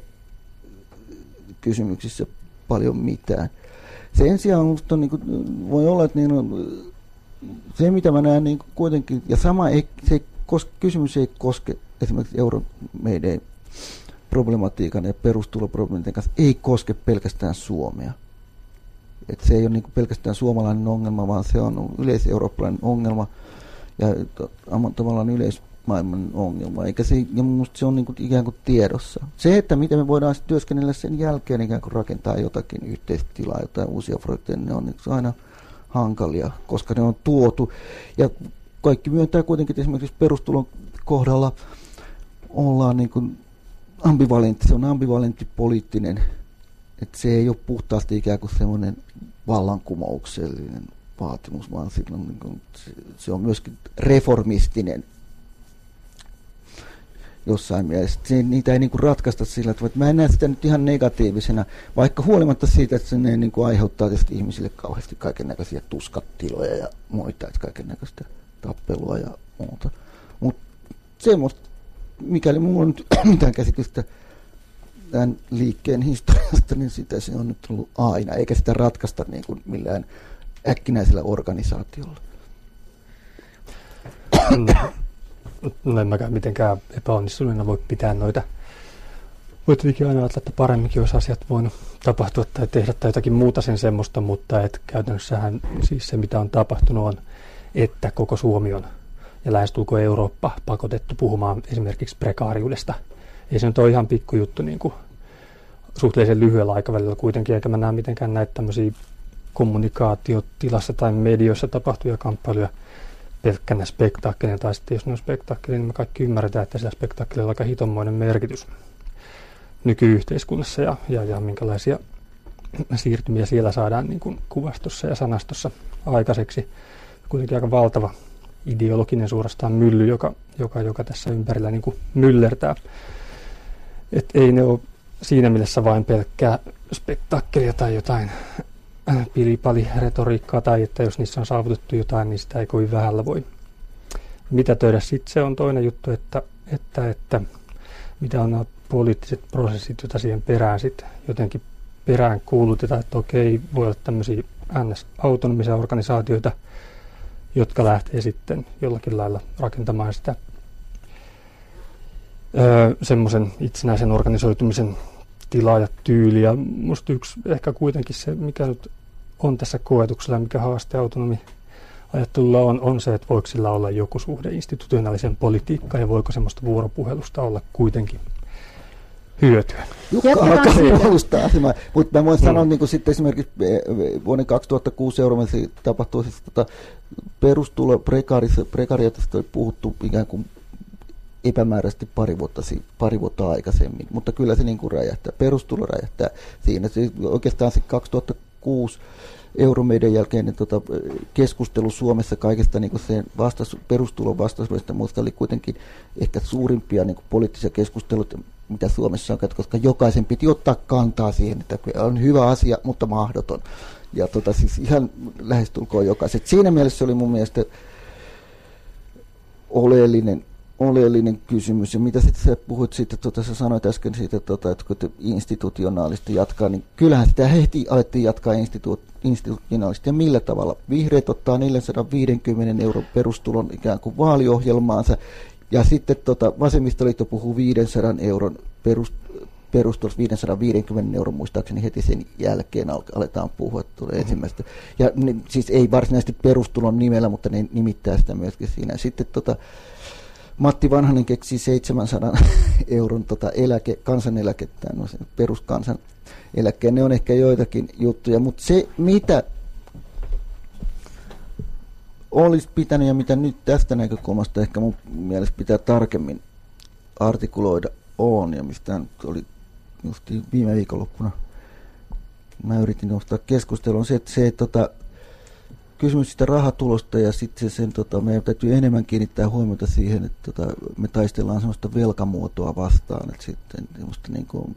kysymyksissä paljon mitään. Sen sijaan musta niin kuin, voi olla, että niin on, se mitä mä näen niin kuitenkin, ja sama kysymys ei koske esimerkiksi Euromeiden problematiikan ja perustuloproblematiikan kanssa, ei koske pelkästään Suomea. Et se ei ole niin pelkästään suomalainen ongelma, vaan se on yleiseurooppalainen ongelma ja tavallaan yleismaailman ongelma. Eikä se, ja minusta se on niin kuin ikään kuin tiedossa. Se, että miten me voidaan työskennellä sen jälkeen ikään kuin rakentaa jotakin yhteistilaa, jotain uusia projekteja, ne on aina hankalia, koska ne on tuotu. Ja kaikki myöntää kuitenkin, että esimerkiksi perustulon kohdalla ollaan niin kuin ambivalentti, se on ambivalentti poliittinen, että se ei ole puhtaasti ikään kuin semmoinen vallankumouksellinen vaatimus, vaan niin kuin, se on myöskin reformistinen jossain mielessä. Niitä ei niin kuin ratkaista sillä, että mä en näe sitä nyt ihan negatiivisena, vaikka huolimatta siitä, että se niin kuin aiheuttaa tietysti ihmisille kauheasti kaikennäköisiä tuskatiloja ja muita, että kaikennäköistä tappelua ja muuta. Mutta semmoista, mikäli mulla on nyt mitään käsitystä tämän liikkeen historiasta, niin sitä se on nyt ollut aina, eikä sitä ratkaista niin kuin millään äkkinäisellä organisaatiolla. No en mäkään mitenkään epäonnistuneena voi pitää noita. Voi tietenkin aina ajatella, että paremminkin olisi asiat voinut tapahtua tai tehdä tai jotakin muuta sen semmoista, mutta et käytännössähän siis se, mitä on tapahtunut, on, että koko Suomi on ja lähestulko Eurooppa pakotettu puhumaan esimerkiksi prekaariudesta. Ei se nyt ole ihan pikkujuttu niin kuin suhteellisen lyhyellä aikavälillä kuitenkin, eikä mä näe mitenkään näitä tämmöisiä kommunikaatiotilassa tai medioissa tapahtuvia kamppailuja pelkkänä spektaakkelina, tai sitten jos ne on spektaakkelina, niin me kaikki ymmärretään, että sillä spektaakkelilla on aika hitonmoinen merkitys nykyyhteiskunnassa ja minkälaisia siirtymiä siellä saadaan niin kuin kuvastossa ja sanastossa aikaiseksi. Kuitenkin aika valtava ideologinen suorastaan mylly, joka tässä ympärillä niin kuin myllertää. Et ei ne ole siinä mielessä vain pelkkää spektaakkelia tai jotain pilipali-retoriikkaa, tai että jos niissä on saavutettu jotain, niin sitä ei kovin vähällä voi mitätöidä. Sitten se on toinen juttu, että mitä on nämä poliittiset prosessit, joita siihen perään sitten jotenkin perään kuulutetaan, että okei, voi olla tämmöisiä NS-autonomisia organisaatioita, jotka lähtee sitten jollakin lailla rakentamaan sitä semmoisen itsenäisen organisoitumisen tilaa ja tyyliä. Musta yksi ehkä kuitenkin se, mikä nyt on tässä koetuksella, mikä haaste autonomiajattelulla on se, että voiko sillä olla joku suhde institutionaaliseen politiikkaan ja voiko semmoista vuoropuhelusta olla kuitenkin hyötyä. Jukka alkaa puolustaa asemaa, mutta mä voin sanoa niin kuin sitten esimerkiksi vuoden 2006 Euroopassa tapahtui siis perustulo prekariatista oli puhuttu ikään kuin epämääräisesti pari vuotta aikaisemmin, mutta kyllä se niin kuin räjähtää, perustulo räjähtää siinä. Se oikeastaan se 2006 Euromedian jälkeinen keskustelu Suomessa kaikesta niin kuin sen perustulon vastaisuudesta, muista oli kuitenkin ehkä suurimpia niin kuin poliittisia keskusteluita, mitä Suomessa on käyty, koska jokaisen piti ottaa kantaa siihen, että on hyvä asia, mutta mahdoton. Ja siis ihan lähestulkoon jokaiset. Siinä mielessä oli mun mielestä oleellinen kysymys. Ja mitä sitten sä puhuit siitä, sä sanoit äsken siitä, että kun institutionaalista jatkaa, niin kyllähän sitä heti alettiin jatkaa institutionaalista. Ja millä tavalla? Vihreät ottaa 450 € perustulon ikään kuin vaaliohjelmaansa, ja sitten vasemmistoliitto puhuu 500 € perustulosta, 550 € muistaakseni heti sen jälkeen aletaan puhua, tulee ensimmäistä. Ja siis ei varsinaisesti perustulon nimellä, mutta ne nimittää sitä myöskin siinä. Sitten Matti Vanhanen keksi 700 € kansaneläkettä, no se peruskansaneläkkeen, ne on ehkä joitakin juttuja, mutta se mitä olisi pitänyt ja mitä nyt tästä näkökulmasta ehkä mun mielestä pitää tarkemmin artikuloida on, ja mistä oli just viime viikonloppuna mä yritin nostaa keskustelua, on se, että kysymys sitä rahatulosta ja sitten meidän täytyy enemmän kiinnittää huomiota siihen, että me taistellaan sellaista velkamuotoa vastaan, että sitten semmoista niin kuin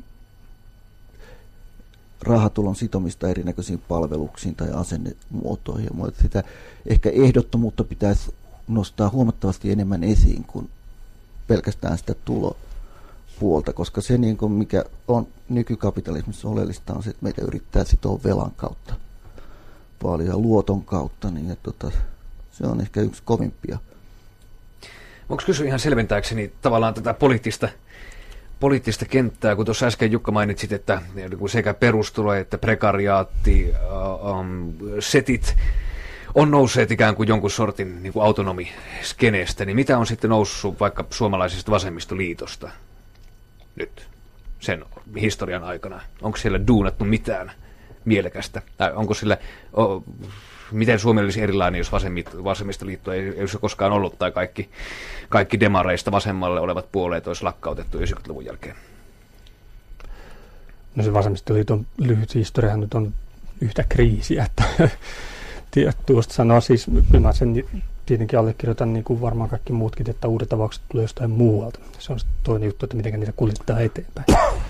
rahatulon sitomista erinäköisiin palveluksiin tai asennemuotoihin. Mutta sitä ehkä ehdottomuutta pitäisi nostaa huomattavasti enemmän esiin kuin pelkästään sitä tulopuolta, koska se niin kuin mikä on nykykapitalismissa oleellista on se, että meitä yrittää sitoa velan kautta paljon ja luoton kautta, niin että se on ehkä yksi kovimpia. Onko kysyä ihan selventääkseni tavallaan tätä poliittista kenttää, kun tuossa äsken Jukka mainitsit, että sekä perustulo että prekariaatti, setit on nousseet ikään kuin jonkun sortin niin kuin autonomiskeneestä, niin mitä on sitten noussut vaikka suomalaisesta vasemmistoliitosta nyt sen historian aikana? Onko siellä duunattu mitään mielekästä? Tai onko sillä, miten Suomi olisi erilainen, jos vasemmistoliitto ei olisi koskaan ollut, tai kaikki demareista vasemmalle olevat puolueet olisi lakkautettu 90-luvun jälkeen? No se vasemmistoliiton lyhyt historiahan nyt on yhtä kriisiä, että tuosta sanoa siis, kyllä mä sen tietenkin allekirjoitan niin kuin varmaan kaikki muutkin, että uudet avaukset tulee jostain muualta. Se on toinen juttu, että miten niitä kuljettaa eteenpäin.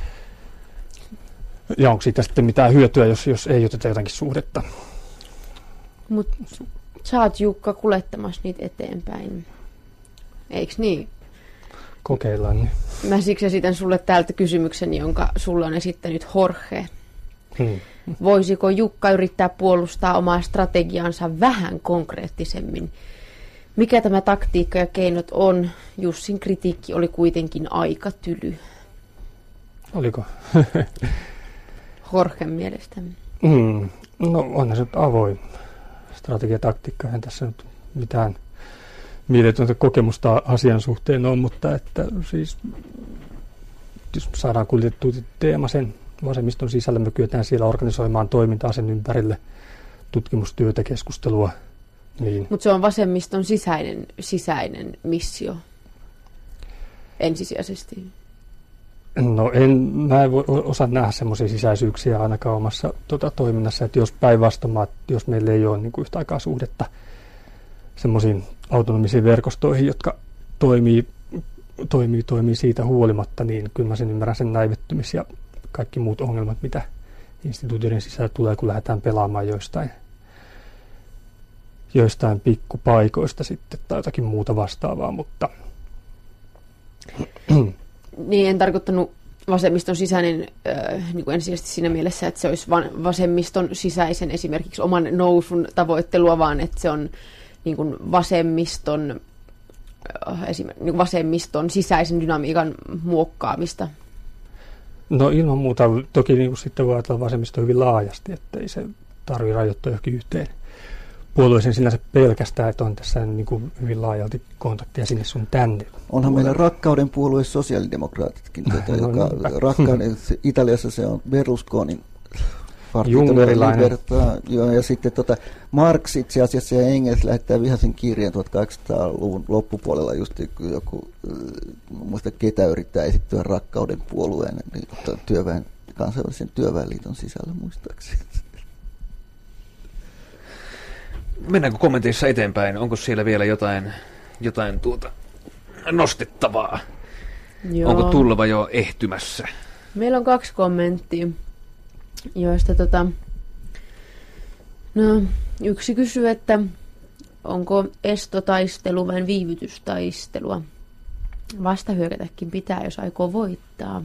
Ja onko siitä sitten mitään hyötyä, jos ei oteta jotakin suhdetta? Mutta sä oot, Jukka, kuljettamassa niitä eteenpäin. Eiks niin? Kokeillaan. Niin. Mä siksi esitän sulle täältä kysymyksen, jonka sulle on esittänyt Jorge. Voisiko Jukka yrittää puolustaa omaa strategiaansa vähän konkreettisemmin? Mikä tämä taktiikka ja keinot on? Jussin kritiikki oli kuitenkin aika tyly. Oliko? Jorgen mielestä. No onhan se nyt avoin strategiataktiikka. Eihän tässä nyt mitään mieletöntä kokemusta asian suhteen on, mutta että siis jos saadaan kuljetettua teema sen vasemmiston sisällä, me kyetään siellä organisoimaan toimintaa sen ympärille, tutkimustyötä, keskustelua. Niin. Mutta se on vasemmiston sisäinen missio ensisijaisesti. No mä en osaa nähdä semmoisia sisäisyyksiä ainakaan omassa toiminnassa, että jos päinvastoin, jos meillä ei ole niin kuin yhtä aikaa suhdetta semmoisiin autonomisiin verkostoihin, jotka toimii siitä huolimatta, niin kyllä mä sen ymmärrän sen näivettymis ja kaikki muut ongelmat, mitä instituutioiden sisällä tulee, kun lähdetään pelaamaan joistain pikkupaikoista sitten tai jotakin muuta vastaavaa, mutta niin, en tarkoittanut vasemmiston sisäinen niin kuin ensisijaisesti siinä mielessä, että se olisi vasemmiston sisäisen esimerkiksi oman nousun tavoittelua, vaan että se on niin kuin vasemmiston sisäisen dynamiikan muokkaamista. No ilman muuta. Toki niin kuin sitten voi ajatella vasemmisto hyvin laajasti, että ei se tarvitse rajoittaa johonkin yhteen puolueeseen sinänsä pelkästään, että on tässä niin kuin hyvin laajalti kontakteja sinne sun tänne. Onhan meillä rakkauden puolue sosiaalidemokraatitkin, Italiassa se on Berlusconin ja sitten Marx itse asiassa ja Engels lähettää vihaisen kirjeen 1800-luvun loppupuolella just joku, muista ketä yrittää esittyä rakkauden puolueen niin, kansainvälisen työväenliiton sisällä muistaakseni. Mennäänkö kommenteissa eteenpäin? Onko siellä vielä jotain nostettavaa? Joo. Onko tulva jo ehtymässä? Meillä on 2 kommenttia, joista yksi kysyy, että onko estotaistelu vai viivytystaistelua? Vastahyökätäkin pitää, jos aikoo voittaa.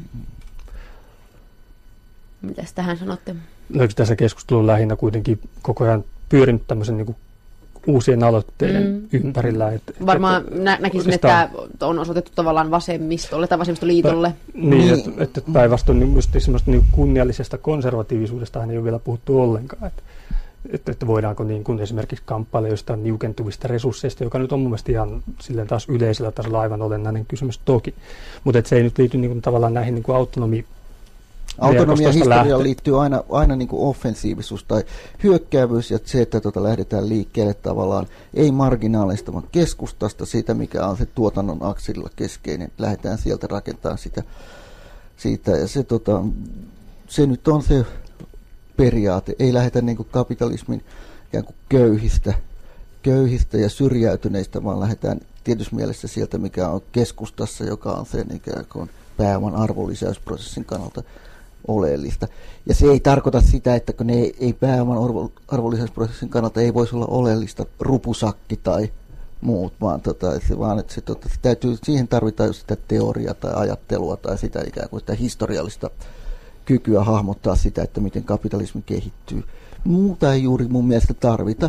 Mitäs tähän sanotte? No, tässä keskustelu lähinnä kuitenkin koko ajan pyörinyt tämmöisen niin kuin uusien aloitteiden ympärillä. Varmaan näkisin, että on osoitettu tavallaan vasemmistolle tai vasemmistoliitolle. Niin, että päinvastoin niin semmoista niin kunniallisesta konservatiivisuudesta ei ole vielä puhuttu ollenkaan. Että voidaanko niin kuin esimerkiksi kamppailla jostain niukentuvista resursseista, joka nyt on mun mielestä ihan silleen taas yleisellä tasolla aivan olennainen kysymys toki. Mutta se ei nyt liity niin kuin tavallaan näihin niin kuin autonomia-historiaan liittyy aina niin kuin offensiivisuus tai hyökkäävyys ja se, että lähdetään liikkeelle tavallaan ei marginaaleista, vaan keskustasta siitä, mikä on se tuotannon akselilla keskeinen. Lähdetään sieltä rakentamaan siitä ja se nyt on se periaate. Ei lähdetä niin kuin kapitalismin ikään kuin köyhistä ja syrjäytyneistä, vaan lähdetään tietyssä mielessä sieltä, mikä on keskustassa, joka on sen ikään kuin pääoman arvonlisäysprosessin kannalta oleellista. Ja se ei tarkoita sitä, että kun ne ei pääoman arvonlisäysprosessin kannalta ei voisi olla oleellista rupusakki tai muut, vaan että se täytyy, siihen tarvitaan sitä teoriaa tai ajattelua tai sitä ikään kuin sitä historiallista kykyä hahmottaa sitä, että miten kapitalismi kehittyy. Muuta ei juuri mun mielestä tarvita.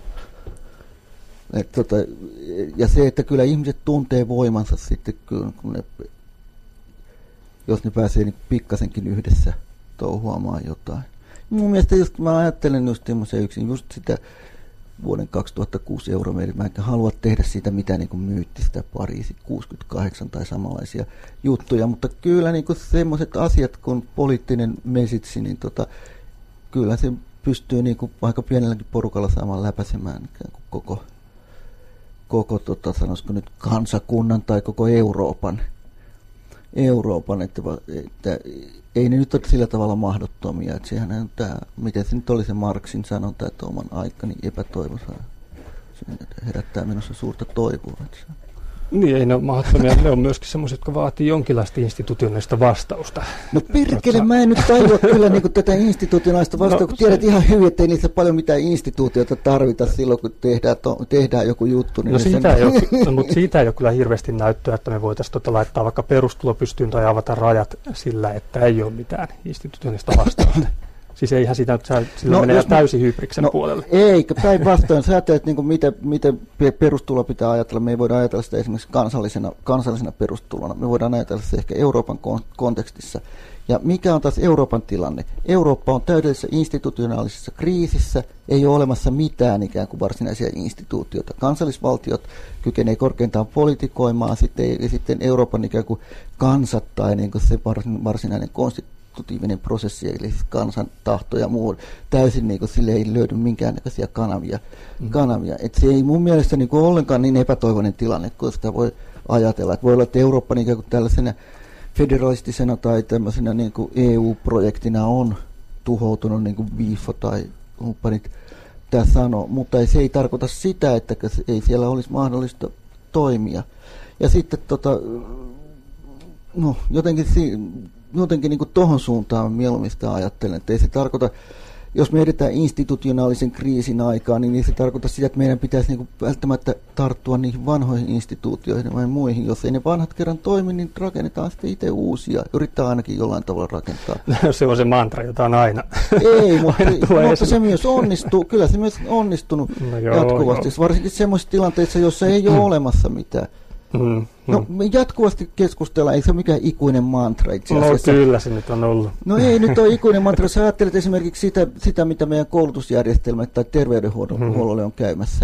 Ja se, että kyllä ihmiset tuntee voimansa sitten, kun jos ne pääsee niin pikkasenkin yhdessä touhuamaan jotain. Mun mielestä just mä ajattelen just sitä vuoden 2006 euromeeri. Mä enkä halua tehdä siitä mitään niin kuin myyttistä Pariisi 68 tai samanlaisia juttuja, mutta kyllä niin kuin semmoiset asiat kuin poliittinen message, niin kyllä se pystyy niin kuin aika pienelläkin porukalla saamaan läpäisemään ikään kuin koko sanoisiko nyt kansakunnan tai koko Euroopan, että ei ne nyt ole sillä tavalla mahdottomia, että sehän on tämä, miten se nyt oli se Marxin sanonta, että oman aikani epätoivossa herättää minussa suurta toivoa. Niin, ei ne ole mahdottomia, ne on myöskin semmoisia, jotka vaatii jonkinlaista institutionaalista vastausta. No perkele, mä en nyt tajua kyllä niin kuin tätä institutionaalista vastausta, kun tiedät ihan hyvin, ettei niissä paljon mitään instituutiota tarvita silloin, kun tehdään joku juttu. Niin mutta siitä ei ole kyllä hirveästi näyttöä, että me voitaisiin laittaa vaikka perustulo pystyyn tai avata rajat sillä, että ei ole mitään institutionaalista vastausta. Siis eihän sitä, sillä menee täysin hybriksen puolelle. Eikä, päinvastoin. Sä ajattelet, niin miten perustulo pitää ajatella. Me ei voida ajatella sitä esimerkiksi kansallisena perustulona. Me voidaan ajatella sitä ehkä Euroopan kontekstissa. Ja mikä on taas Euroopan tilanne? Eurooppa on täydellisessä institutionaalisessa kriisissä. Ei ole olemassa mitään ikään kuin varsinaisia instituutioita. Kansallisvaltiot kykenee korkeintaan politikoimaan. Sitten Euroopan ikään kuin kansat tai niin kuin se varsinainen konstitutiivinen prosessi, eli siis kansan tahto ja muu, täysin niin kuin sille ei löydy minkäännäköisiä kanavia. Et se ei mun mielestä niin kuin ollenkaan niin epätoivoinen tilanne, kun sitä voi ajatella. Et voi olla, että Eurooppa niin kuin tällaisena federalistisena tai tämmöisenä niin kuin EU-projektina on tuhoutunut, niin kuin WIFO tai kumppanit tämä sanoo, mutta se ei tarkoita sitä, että ei siellä olisi mahdollista toimia. Ja sitten jotenkin niin kuin tohon suuntaan mieluummin sitä ajattelen, että ei se tarkoita, jos me edetään institutionaalisen kriisin aikaan, niin ei se tarkoita sitä, että meidän pitäisi niin kuin välttämättä tarttua niihin vanhoihin instituutioihin vai muihin. Jos ei ne vanhat kerran toimi, niin rakennetaan sitten itse uusia. Yrittää ainakin jollain tavalla rakentaa. Se on se mantra, jota on aina. Ei, mutta se myös onnistuu. Kyllä se myös onnistunut jatkuvasti. Varsinkin sellaisissa tilanteissa, joissa ei ole olemassa mitään. No, me jatkuvasti keskustellaan, ei se ole mikään ikuinen mantra itse asiassa. No kyllä se nyt on ollut. No ei nyt ole ikuinen mantra, jos ajattelet esimerkiksi sitä mitä meidän koulutusjärjestelmä tai terveydenhuollolle on käymässä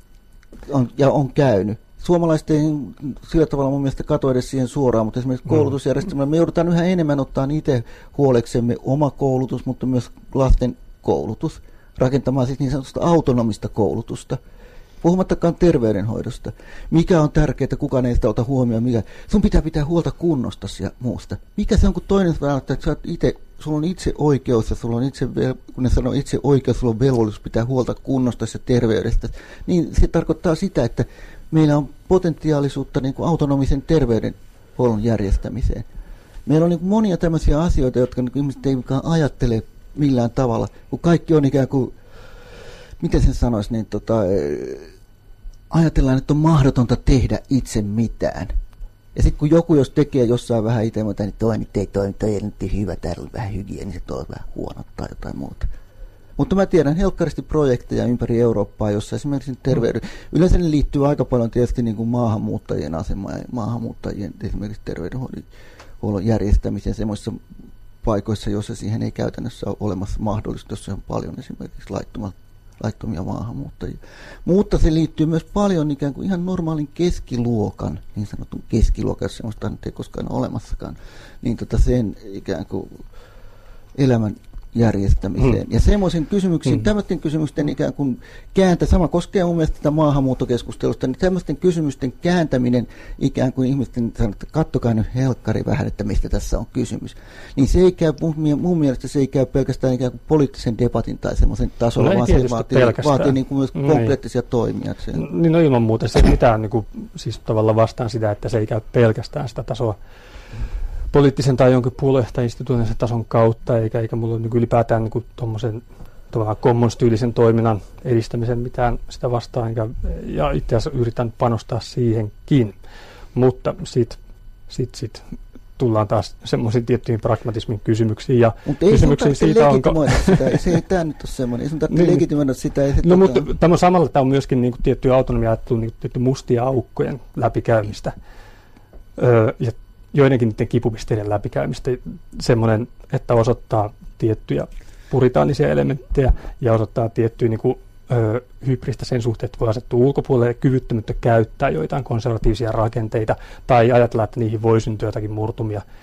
ja on käynyt. Suomalaiset ei sillä tavalla mun mielestä katso edes siihen suoraan, mutta esimerkiksi koulutusjärjestelmällä me joudutaan yhä enemmän ottaa itse huoleksemme oma koulutus, mutta myös lasten koulutus, rakentamaan siis niin sanotusta autonomista koulutusta. Puhumattakaan terveydenhoidosta. Mikä on tärkeää, kukaan ei sitä ota huomioon, sun pitää pitää huolta kunnosta ja muusta. Mikä se on, kun toinen sanoo, että sulla on itse oikeus ja sulla on itse, kun ne sanoo itse oikeus, sulla on velvollisuus pitää huolta kunnosta ja terveydestä, niin se tarkoittaa sitä, että meillä on potentiaalisuutta niin kuin autonomisen terveydenhuollon järjestämiseen. Meillä on niin kuin monia tämmöisiä asioita, jotka niin ihmiset ei ajattele millään tavalla, kun kaikki on ikään kuin, miten sen sanoisi, niin ajatellaan, että on mahdotonta tehdä itse mitään. Ja sitten kun joku, jos tekee jossain vähän itse, niin toi nyt ei toimi, toi ei nyt hyvä, täällä on vähän hygieniset, toi on vähän huono tai jotain muuta. Mutta mä tiedän helkkaristi projekteja ympäri Eurooppaa, jossa esimerkiksi yleensä ne liittyy aika paljon tietysti niin kuin maahanmuuttajien asemaan ja maahanmuuttajien esimerkiksi terveydenhuollon järjestämiseen semmoisissa paikoissa, joissa siihen ei käytännössä ole olemassa mahdollista, jossa on paljon esimerkiksi laittomia maahanmuuttajia. Mutta se liittyy myös paljon ikään kuin ihan normaalin keskiluokan, niin sanotun keskiluokan, jos semmoista nyt ei koskaan ole olemassakaan, niin sen ikään kuin elämän järjestämiseen. Ja semmoisen kysymyksiin, tämmöisten kysymysten ikään kuin sama koskee mun mielestä tätä maahanmuuttokeskustelusta, niin tämmöisten kysymysten kääntäminen ikään kuin ihmisten sanoo, että kattokaa nyt helkkari vähän, että mistä tässä on kysymys. Niin se ei käy, mun mielestä se ei käy pelkästään ikään kuin poliittisen debatin tai semmoisen tasolla, vaan se vaatii niin kuin myös konkreettisia toimia. Niin, no ilman muuta se ei mitään niin kuin, siis tavallaan vastaan sitä, että se ei käy pelkästään sitä tasoa poliittisen tai jonkin puolueen tai instituutioiden tason kautta, eikä mulla ole niin ylipäätään niin tuommoisen kommunisttyylisen toiminnan edistämisen mitään sitä vastaan, ja itse asiassa yritän panostaa siihenkin, mutta sit tullaan taas semmoisiin tiettyihin pragmatismin kysymyksiin. Ja mutta ei sun tarvitse legitimoida sitä, ei tämä nyt ole semmoinen, ei sun tarvitse legitimoida sitä. No mutta tämä samalla tämä on myöskin niin kuin tiettyä autonomia-ajattelua, niin kuin mustia aukkojen läpikäymistä, ja joidenkin niiden kipupisteiden läpikäymistä, semmoinen, että osoittaa tiettyjä puritaanisia elementtejä ja osoittaa tiettyä niin kuin, hybristä sen suhteen, että voi asettua ulkopuolelle kyvyttömyyttä käyttää joitain konservatiivisia rakenteita tai ajatella, että niihin voi syntyä jotakin murtumia.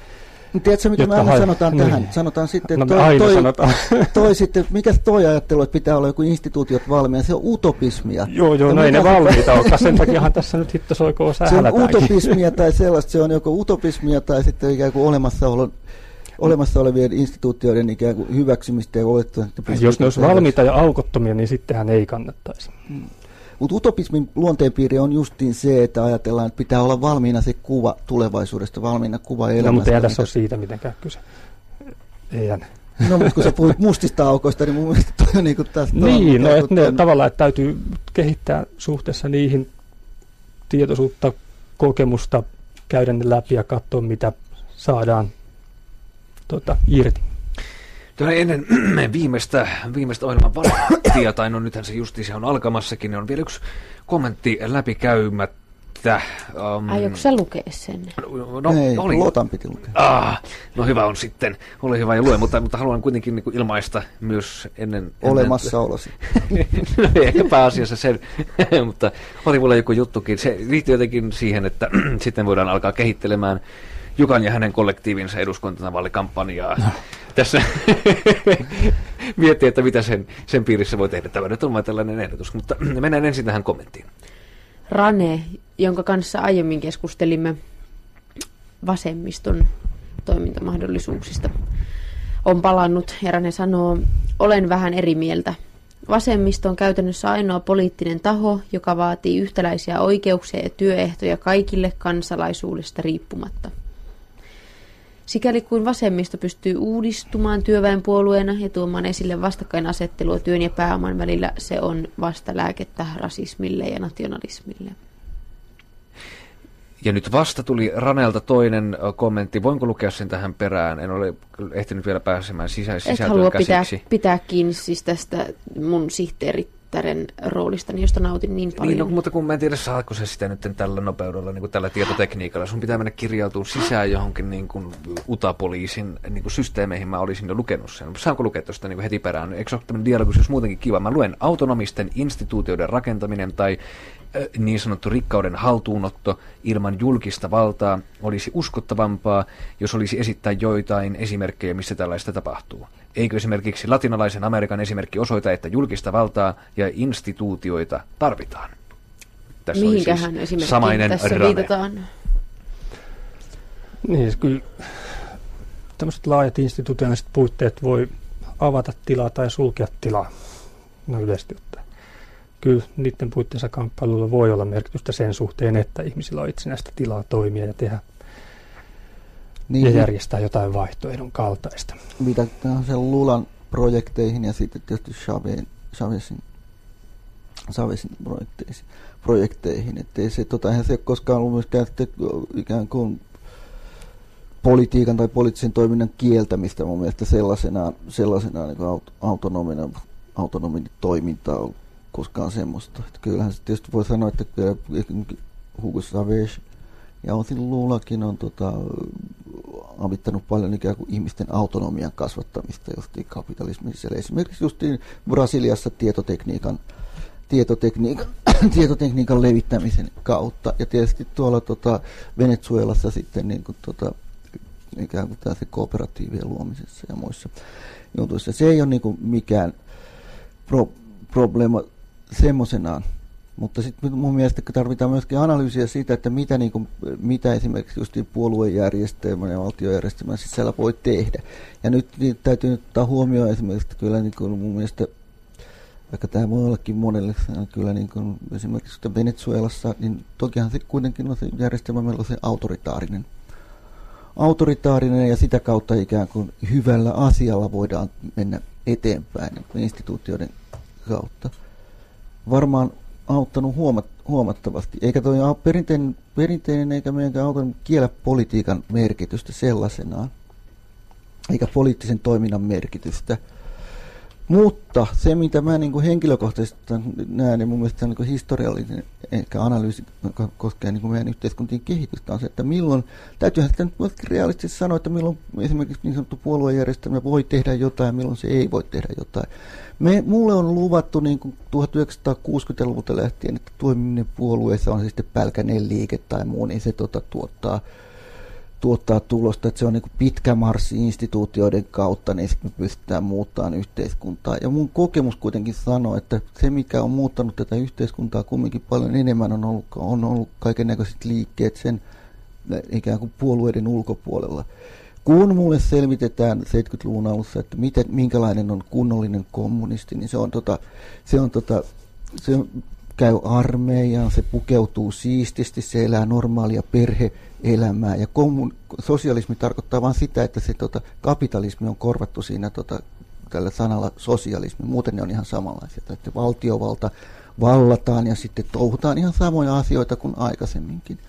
Tiedätkö, mitä me aina sanotaan tähän? Niin. Sanotaan sitten, No että me aina sanotaan. mikä toi ajattelu, että pitää olla joku instituutiot valmiina, se on utopismia. Joo, no ei ne valmiita olekaan, sen takiahan tässä nyt hitto soikoo sählätäänkin. Se on utopismia tai sellaista, se on joko utopismia tai sitten ikään kuin olemassa olevien instituutioiden ikään kuin hyväksymistä ja olettamista. Jos ne olisi valmiita ja aukottomia, niin sittenhän ei kannattaisi. Mutta utopismin luonteenpiiri on justiin se, että ajatellaan, että pitää olla valmiina se kuva tulevaisuudesta, valmiina kuva elämästä. No, mutta ei tässä ole siitä mitenkään kyse. Eihän. No, mutta kun sä puhuit mustista aukoista, niin mun mielestä toi on niin kuin tästä. Niin, no, että ne tavallaan, että täytyy kehittää suhteessa niihin tietoisuutta, kokemusta, käydä ne läpi ja katsoa, mitä saadaan irti. Tuohon ennen viimeistä ohjelman valittia, tai no nythän se justiinsa on alkamassakin, niin on vielä yksi kommentti läpikäymättä. Aiotko sä lukea sen? No, ei, Lotan piti lukea. No hyvä on sitten. Ole hyvä ja lue, mutta haluan kuitenkin niin kuin ilmaista myös ennen olemassaolosi. No ehkä pääasiassa sen, mutta oli mulla joku juttukin. Se liittyy jotenkin siihen, että sitten voidaan alkaa kehittelemään Jukan ja hänen kollektiivinsa eduskuntavaalikampanjaa. Tässä miettii, että mitä sen piirissä voi tehdä. Tämä nyt on vain tällainen ehdotus, mutta mennään ensin tähän kommenttiin. Rane, jonka kanssa aiemmin keskustelimme vasemmiston toimintamahdollisuuksista, on palannut ja Rane sanoo, olen vähän eri mieltä. Vasemmisto on käytännössä ainoa poliittinen taho, joka vaatii yhtäläisiä oikeuksia ja työehtoja kaikille kansalaisuudesta riippumatta. Sikäli kuin vasemmisto pystyy uudistumaan työväenpuolueena ja tuomaan esille vastakkainasettelua työn ja pääoman välillä, se on vastalääkettä rasismille ja nationalismille. Ja nyt vasta tuli Ranelta toinen kommentti. Voinko lukea sen tähän perään? En ole ehtinyt vielä pääsemään sisältöön käsiksi. Et halua pitää kiinni siis tästä mun sihteerittären roolistani, josta nautin niin paljon. Niin, no, mutta kun mä en tiedä, saatko sä sitä nyt tällä nopeudella, niin kuin tällä tietotekniikalla. Sun pitää mennä kirjautumaan sisään johonkin niin kuin UTA-poliisin niin kuin systeemeihin. Mä olisin jo lukenut sen. Saanko lukea tuosta niin kuin heti perään? Eikö se ole tämmöinen dialogus, jos muutenkin kiva? Mä luen autonomisten instituutioiden rakentaminen tai niin sanottu rikkauden haltuunotto ilman julkista valtaa olisi uskottavampaa, jos olisi esittää joitain esimerkkejä, missä tällaista tapahtuu. Eikö esimerkiksi latinalaisen Amerikan esimerkki osoita, että julkista valtaa ja instituutioita tarvitaan? Tässä mihinkähän siis esimerkiksi tässä Rane. Viitataan? Niin, kyllä tämmöiset laajat institutionaaliset puitteet voi avata tilaa tai sulkea tilaa, no yleisesti ottaen. Kyllä niiden puitteissa kamppailulla voi olla merkitystä sen suhteen, että ihmisillä on itsenäistä tilaa toimia ja tehdä niin, ja järjestää jotain vaihtoehdon kaltaista. Mitä sen Lulan projekteihin ja sitten tietysti Chavezin projekteihin. Ettei se, eihän se ole koskaan ollut myöskään ikään kuin politiikan tai poliittisen toiminnan kieltämistä mun mielestä sellaisenaan niin autonominen toiminta on koskaan semmoista. Että kyllähän se tietysti voi sanoa, että Hugo Chavez ja osin Lulakin on avittanut paljon ikään kuin ihmisten autonomian kasvattamista justiin kapitalismisella. Esimerkiksi justiin Brasiliassa tietotekniikan levittämisen kautta. Ja tietysti tuolla Venezuelassa sitten niin kuin, ikään kuin tässä kooperatiivien luomisessa ja muissa jutuissa. Se ei ole niin kuin mikään probleema semmoisenaan. Mutta sitten mun mielestä tarvitaan myöskin analyysiä siitä, että mitä esimerkiksi just puoluejärjestelmän ja valtiojärjestelmän sisällä voi tehdä. Ja nyt niin täytyy ottaa huomioon esimerkiksi kyllä niin kuin mun mielestä, vaikka tämä voi ollakin monelle, kyllä niin kuin esimerkiksi Venezuelassa, niin tokihan se kuitenkin on se järjestelmä meillä on se autoritaarinen ja sitä kautta ikään kuin hyvällä asialla voidaan mennä eteenpäin niin instituutioiden kautta. Varmaan auttanut huomattavasti. Eikä tuo perinteinen eikä meidänkään auttanut kiellä politiikan merkitystä sellaisenaan, eikä poliittisen toiminnan merkitystä. Mutta se, mitä mä niin kuin henkilökohtaisesti näen, niin mun mielestä on niin kuin historiallinen ehkä analyysi, joka koskee niin kuin meidän yhteiskuntien kehitystä, on se, että milloin, täytyyhän sitä nyt realistisesti sanoa, että milloin esimerkiksi niin sanottu puoluejärjestelmä voi tehdä jotain ja milloin se ei voi tehdä jotain. Mulle on luvattu niin kuin 1960-luvulta lähtien, että toimiminen puolueessa on se sitten Pälkänen liike tai muu, niin se tuottaa tuottaa tulosta, että se on niin kuin pitkä marssi instituutioiden kautta, niin sitten me pystytään muuttamaan yhteiskuntaa. Ja mun kokemus kuitenkin sanoo, että se mikä on muuttanut tätä yhteiskuntaa kumminkin paljon enemmän on ollut kaikennäköiset liikkeet sen ikään kuin puolueiden ulkopuolella. Kun mulle selvitetään 70-luvun alussa, että minkälainen on kunnollinen kommunisti, niin se käy armeijaan, se pukeutuu siististi, se elää normaalia perhe-elämää. Ja sosialismi tarkoittaa vain sitä, että se kapitalismi on korvattu siinä tällä sanalla sosialismi. Muuten ne on ihan samanlaisia, että valtiovalta vallataan ja sitten touhutaan ihan samoja asioita kuin aikaisemminkin.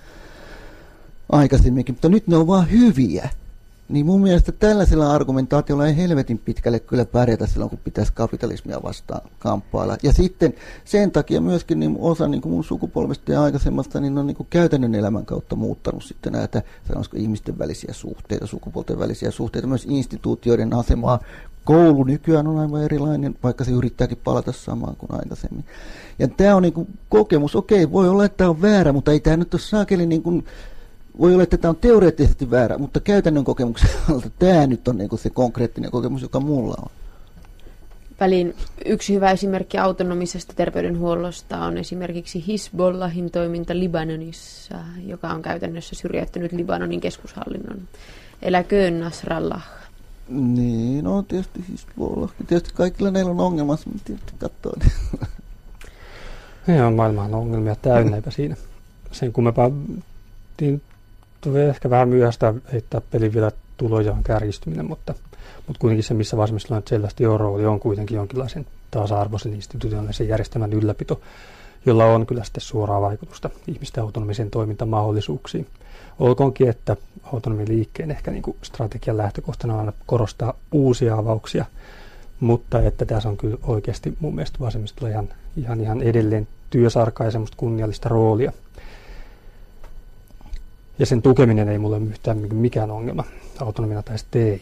Mutta nyt ne on vaan hyviä. Niin mun mielestä tällaisella argumentaatiolla ei helvetin pitkälle kyllä pärjätä silloin, kun pitäisi kapitalismia vastaan kamppailla. Ja sitten sen takia myöskin niin osa niin kuin mun sukupolvesta ja aikaisemmasta niin on niin kuin käytännön elämän kautta muuttanut sitten näitä, sanoisiko ihmisten välisiä suhteita, sukupuolten välisiä suhteita, myös instituutioiden asemaa. Koulu nykyään on aivan erilainen, vaikka se yrittääkin palata samaan kuin aikaisemmin. Ja tämä on niin kuin kokemus, okei, voi olla, että tämä on väärä, mutta ei tämä nyt ole saakeli niin kuin voi olla, että tämä on teoreettisesti väärä, mutta käytännön kokemuksen alta tämä nyt on niin kuin se konkreettinen kokemus, joka mulla on. Väliin yksi hyvä esimerkki autonomisesta terveydenhuollosta on esimerkiksi Hizbollahin toiminta Libanonissa, joka on käytännössä syrjäyttänyt Libanonin keskushallinnon. Eläköön Nasrallah. Niin, no tietysti Hizbollah. Tietysti kaikilla näillä on ongelmassa, mutta tietysti katsoo. Joo, maailma on ongelmia täynnäpä siinä. Sen kummempaa tulee ehkä vähän myöhäistä heittää pelin vielä tulojaan kärjistyminen, mutta kuitenkin se, missä vasemmistolainen nyt selvästi on rooli, on kuitenkin jonkinlaisen tasa-arvoisen institutionaalisen järjestelmän ylläpito, jolla on kyllä sitten suoraa vaikutusta ihmisten autonomiseen toimintamahdollisuuksiin. Olkoonkin, että autonomiliikkeen ehkä niin kuin strategian lähtökohtana on aina korostaa uusia avauksia, mutta että tässä on kyllä oikeasti mun mielestä vasemmistolla ihan edelleen työsarkaa ja semmoista kunniallista roolia. Ja sen tukeminen ei mulle ole yhtään mikään ongelma, autonomina tai sitten ei.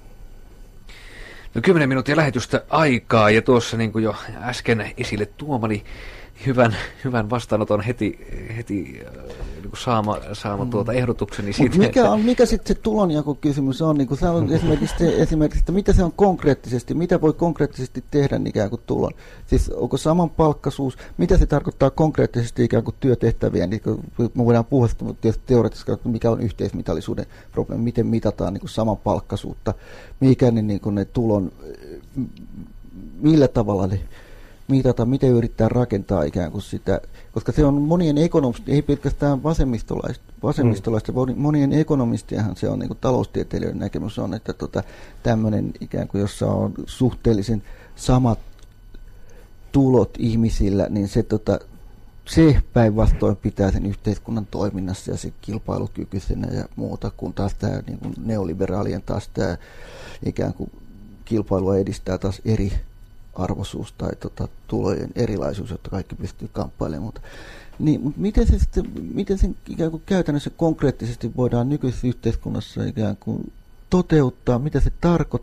No 10 minuuttia lähetystä aikaa ja tuossa niin kuin jo äsken esille tuomani hyvän vastaanoton heti niin kuin saama ehdotukseni siitä. Mikä sitten se tulonjakokysymys on? Niin kuin sanoin esimerkiksi, että mitä se on konkreettisesti, mitä voi konkreettisesti tehdä ikään kuin tulon? Siis onko samanpalkkaisuus, mitä se tarkoittaa konkreettisesti ikään kuin työtehtäviä? Niin me voidaan puhua teoreettisesti, mikä on yhteismitallisuuden probleemi, miten mitataan niin kuin samanpalkkaisuutta, mikä niin kuin ne tulon, millä tavalla ne mitata, miten yrittää rakentaa ikään kuin sitä, koska se on monien ekonomistien, ei pelkästään vasemmistolaista, monien ekonomistiahan se on niin kuin taloustieteilijöiden näkemys on, että tämmöinen ikään kuin, jossa on suhteellisen samat tulot ihmisillä, niin se päinvastoin pitää sen yhteiskunnan toiminnassa ja se kilpailukykyisenä ja muuta, kun taas tämä niin kuin neoliberaalien taas tämä ikään kuin kilpailua edistää taas eri arvoisuus tai tulojen erilaisuus, jotta kaikki pystyy kamppailemaan. Mutta miten sen ikään kuin käytännössä konkreettisesti voidaan nykyisessä yhteiskunnassa ikään kuin toteuttaa, mitä se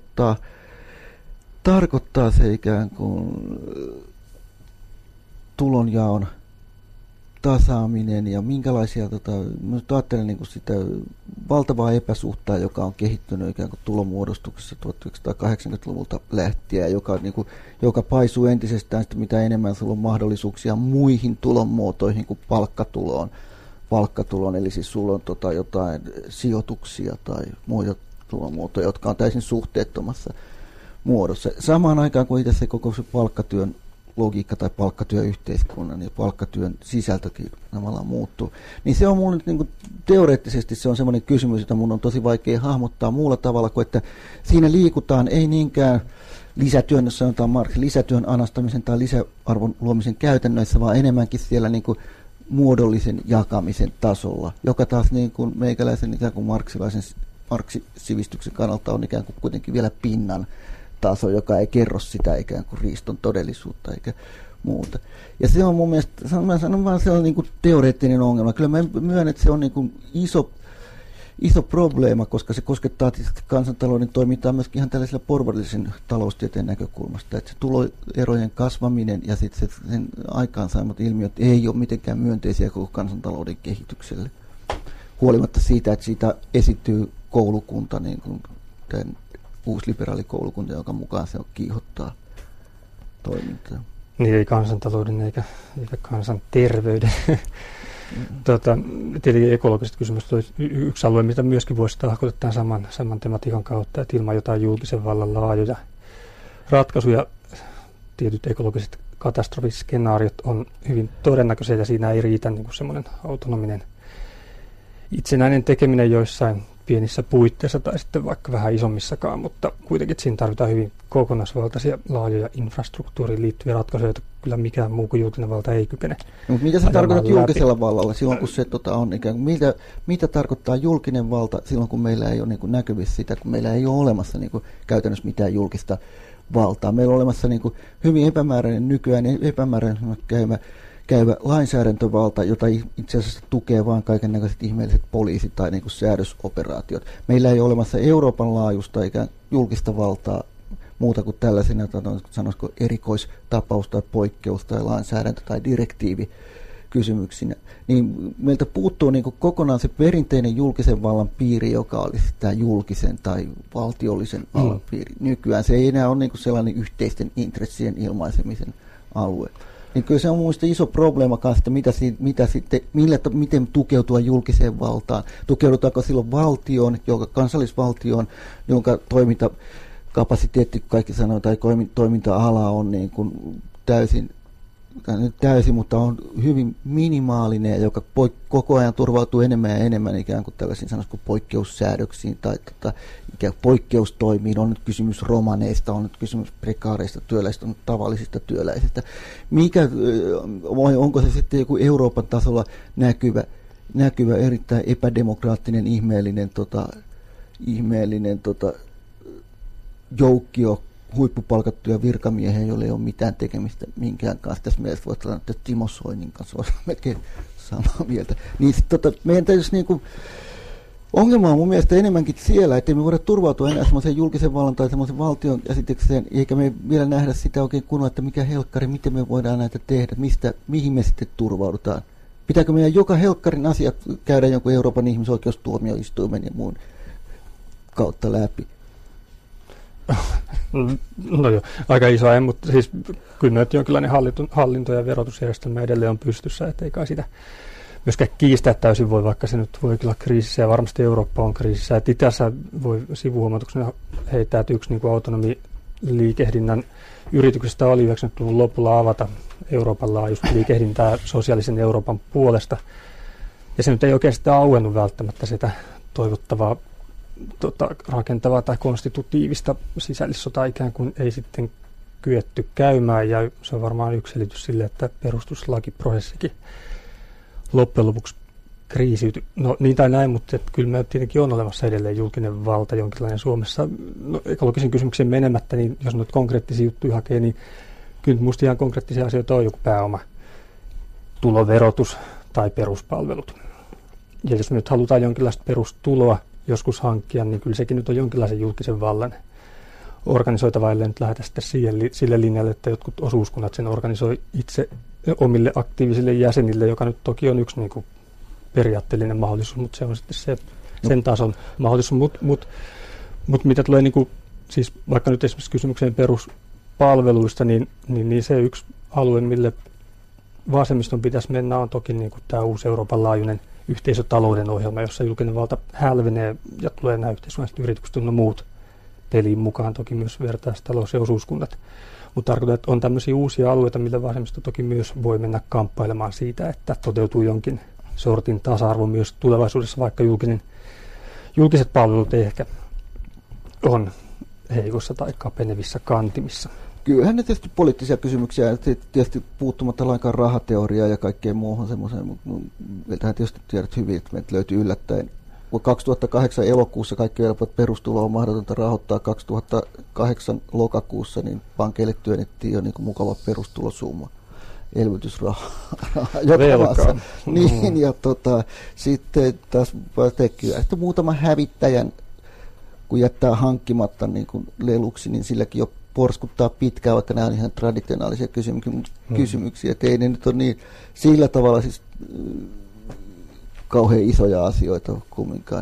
tarkoittaa se ikään kuin tulonjaon tasaaminen ja minkälaisia, ajattelen niin kuin sitä valtavaa epäsuhtaa, joka on kehittynyt ikään kuin tulonmuodostuksessa 1980-luvulta lähtien, joka paisuu entisestään sitä, mitä enemmän sulla on mahdollisuuksia muihin tulonmuotoihin kuin palkkatuloon, eli siis sulla on jotain sijoituksia tai muita tulonmuotoja, jotka on täysin suhteettomassa muodossa. Samaan aikaan kuin itse se koko se palkkatyön logiikka tai palkkatyöyhteiskunnan ja palkkatyön sisältökin tavallaan muuttuu. Niin se on mulle niin kuin, teoreettisesti se on semmoinen kysymys, jota mun on tosi vaikea hahmottaa muulla tavalla kuin, että siinä liikutaan ei niinkään lisätyön, jos sanotaan lisätyön anastamisen tai lisäarvon luomisen käytännöissä, vaan enemmänkin siellä niin kuin muodollisen jakamisen tasolla, joka taas niin kuin meikäläisen ikään kuin marksisivistyksen kannalta on ikään kuin kuitenkin vielä pinnan taso, joka ei kerro sitä ikään kuin riiston todellisuutta eikä muuta. Ja se on mun mielestä, mä sanon vaan, se on niin kuin teoreettinen ongelma. Kyllä mä myönnän, että se on niin kuin iso probleema, koska se koskettaa tietysti kansantalouden toimintaa myöskin ihan tällaisella porvarillisen taloustieteen näkökulmasta, että se tuloerojen kasvaminen ja sitten sen aikaansaamat ilmiöt ei ole mitenkään myönteisiä koko kansantalouden kehitykselle. huolimatta siitä, että siitä esittyy koulukunta, niin kuin tämän uusliberaalikoulukunta, jonka mukaan se kiihottaa toimintaa. Niin ei kansantalouden eikä kansanterveyden. Tietenkin ekologiset kysymykset olisi yksi alue, mitä myöskin voisi tahkota tämän saman tematiikan kautta, että ilman jotain julkisen vallan laajoja ratkaisuja tietyt ekologiset katastrofiskenaariot on hyvin todennäköisiä ja siinä ei riitä niin kuin semmoinen autonominen itsenäinen tekeminen joissain pienissä puitteissa tai sitten vaikka vähän isommissakaan, mutta kuitenkin siinä tarvitaan hyvin kokonaisvaltaisia laajoja infrastruktuuriin liittyviä ratkaisuja, joita kyllä mikään muu kuin julkinen valta ei kykene. No, mutta mitä sä tarkoitat julkisella vallalla silloin, kun se on ikään kuin, mitä tarkoittaa julkinen valta silloin, kun meillä ei ole niin kuin näkyvissä sitä, kun meillä ei ole olemassa niin kuin käytännössä mitään julkista valtaa. Meillä on olemassa niin kuin hyvin epämääräinen nykyään epämääräinen käyvä lainsäädäntövalta, jota itse asiassa tukee vain kaikennäköiset ihmeelliset poliisit tai niin kuin säädösoperaatiot. Meillä ei ole olemassa Euroopan laajuista ikään julkista valtaa muuta kuin tällaisena, sanoisiko erikoistapaus tai poikkeus tai lainsäädäntö tai direktiivi kysymyksinä. Niin meiltä puuttuu niin kuin kokonaan se perinteinen julkisen vallan piiri, joka olisi tämä julkisen tai valtiollisen vallan piiri. Nykyään se ei enää ole niin kuin sellainen yhteisten intressien ilmaisemisen alue. Niin kyllä se on mielestäni iso probleema kanssa, että miten tukeutua julkiseen valtaan. Tukeudutaanko silloin valtioon, kansallisvaltioon, jonka toimintakapasiteetti, kaikki sanoo, tai toiminta-ala on niin kuin täysin, mutta on hyvin minimaalinen, ja joka koko ajan turvautuu enemmän ja enemmän ikään kuin tällaisiin sanoisiko poikkeussäädöksiin tai ikään kuin poikkeustoimiin. On nyt kysymys romaneista, on nyt kysymys prekaareista työläisistä, on nyt tavallisista työläisistä. Onko se sitten joku Euroopan tasolla näkyvä erittäin epädemokraattinen, ihmeellinen joukkio huippupalkattuja virkamiehiä, joilla ei ole mitään tekemistä minkään kanssa. Tässä mielessä voisi sanoa, että Timo Soinin kanssa on melkein samaa mieltä. Niin meidän täytyisi niinku, ongelma on mun mielestä enemmänkin siellä, että me voida turvautua enää semmoisen julkisen vallan tai semmoisen valtion käsitykseen, eikä me vielä nähdä sitä oikein kunnolla, että mikä helkkari, miten me voidaan näitä tehdä, mihin me sitten turvaudutaan. Pitääkö meidän joka helkkarin asiat käydä jonkun Euroopan ihmisoikeustuomioistuimen ja muun kautta läpi? No joo, aika iso, mutta siis kyllä nyt jonkinlainen hallinto- ja verotusjärjestelmä edelleen on pystyssä, ettei kai sitä myöskään kiistää täysin voi, vaikka se nyt voi kyllä kriisissä ja varmasti Eurooppa on kriisissä. Että itässä voi sivuhuomautuksena heittää, että yksi niin kuin autonomiliikehdinnän yrityksestä oli 90-luvun lopulla avata Euroopan laajuista liikehdintää sosiaalisen Euroopan puolesta. Ja se nyt ei oikein sitä auennut välttämättä sitä toivottavaa rakentavaa tai konstitutiivista sisällissotaa ikään kuin ei sitten kyetty käymään, ja se on varmaan yksi selitys sille, että perustuslakiprosessikin loppujen lopuksi kriisiytyi. No niin tai näin, mutta kyllä meillä tietenkin on olemassa edelleen julkinen valta jonkinlainen Suomessa. No, ekologisen kysymyksen menemättä, niin jos nyt konkreettisia juttuja hakee, niin kyllä minusta ihan konkreettisia asioita on joku pääoma, tuloverotus tai peruspalvelut. Ja jos me nyt halutaan jonkinlaista perustuloa joskus hankkia, niin kyllä sekin nyt on jonkinlaisen julkisen vallan organisoitava, ellei nyt lähdetä sitten sille linjalle, että jotkut osuuskunnat sen organisoi itse omille aktiivisille jäsenille, joka nyt toki on yksi niin kuin periaatteellinen mahdollisuus, mutta se on sitten sen tason mahdollisuus. Mutta mitä tulee niin kuin, siis vaikka nyt esimerkiksi kysymykseen peruspalveluista, niin se yksi alue, mille vasemmiston pitäisi mennä, on toki niin kuin tämä uusi Euroopan laajuinen yhteisötalouden ohjelma, jossa julkinen valta hälvenee ja tulee nämä yhteiskunnalliset yritykset ja muut peliin mukaan, toki myös vertaistalous- ja osuuskunnat. Mutta tarkoitan, että on tämmöisiä uusia alueita, millä vasemmisto toki myös voi mennä kamppailemaan siitä, että toteutuu jonkin sortin tasa-arvo myös tulevaisuudessa, vaikka julkiset palvelut ei ehkä on heikossa tai kapenevissa kantimissa. Kyllähän ne tietysti poliittisia kysymyksiä, tietysti puuttumatta lainkaan rahateoriaa ja kaikkeen muuhun semmoiseen, mutta meiltähän tietysti tiedät hyvin, että meiltä löytyy yllättäen. 2008 elokuussa kaikki helpot perustulo on mahdotonta rahoittaa, 2008 lokakuussa niin pankeille työnnettiin jo niin kuin mukava perustulosumma, elvytysrahaa joka maassa. Niin, ja sitten taas tekee, että muutaman hävittäjän, kun jättää hankkimatta niin kuin leluksi, niin silläkin jo porskuttaa pitkään, vaikka nämä on ihan traditionaalisia kysymyksiä, että ei ne nyt ole niin sillä tavalla siis kauhean isoja asioita kumminkaan.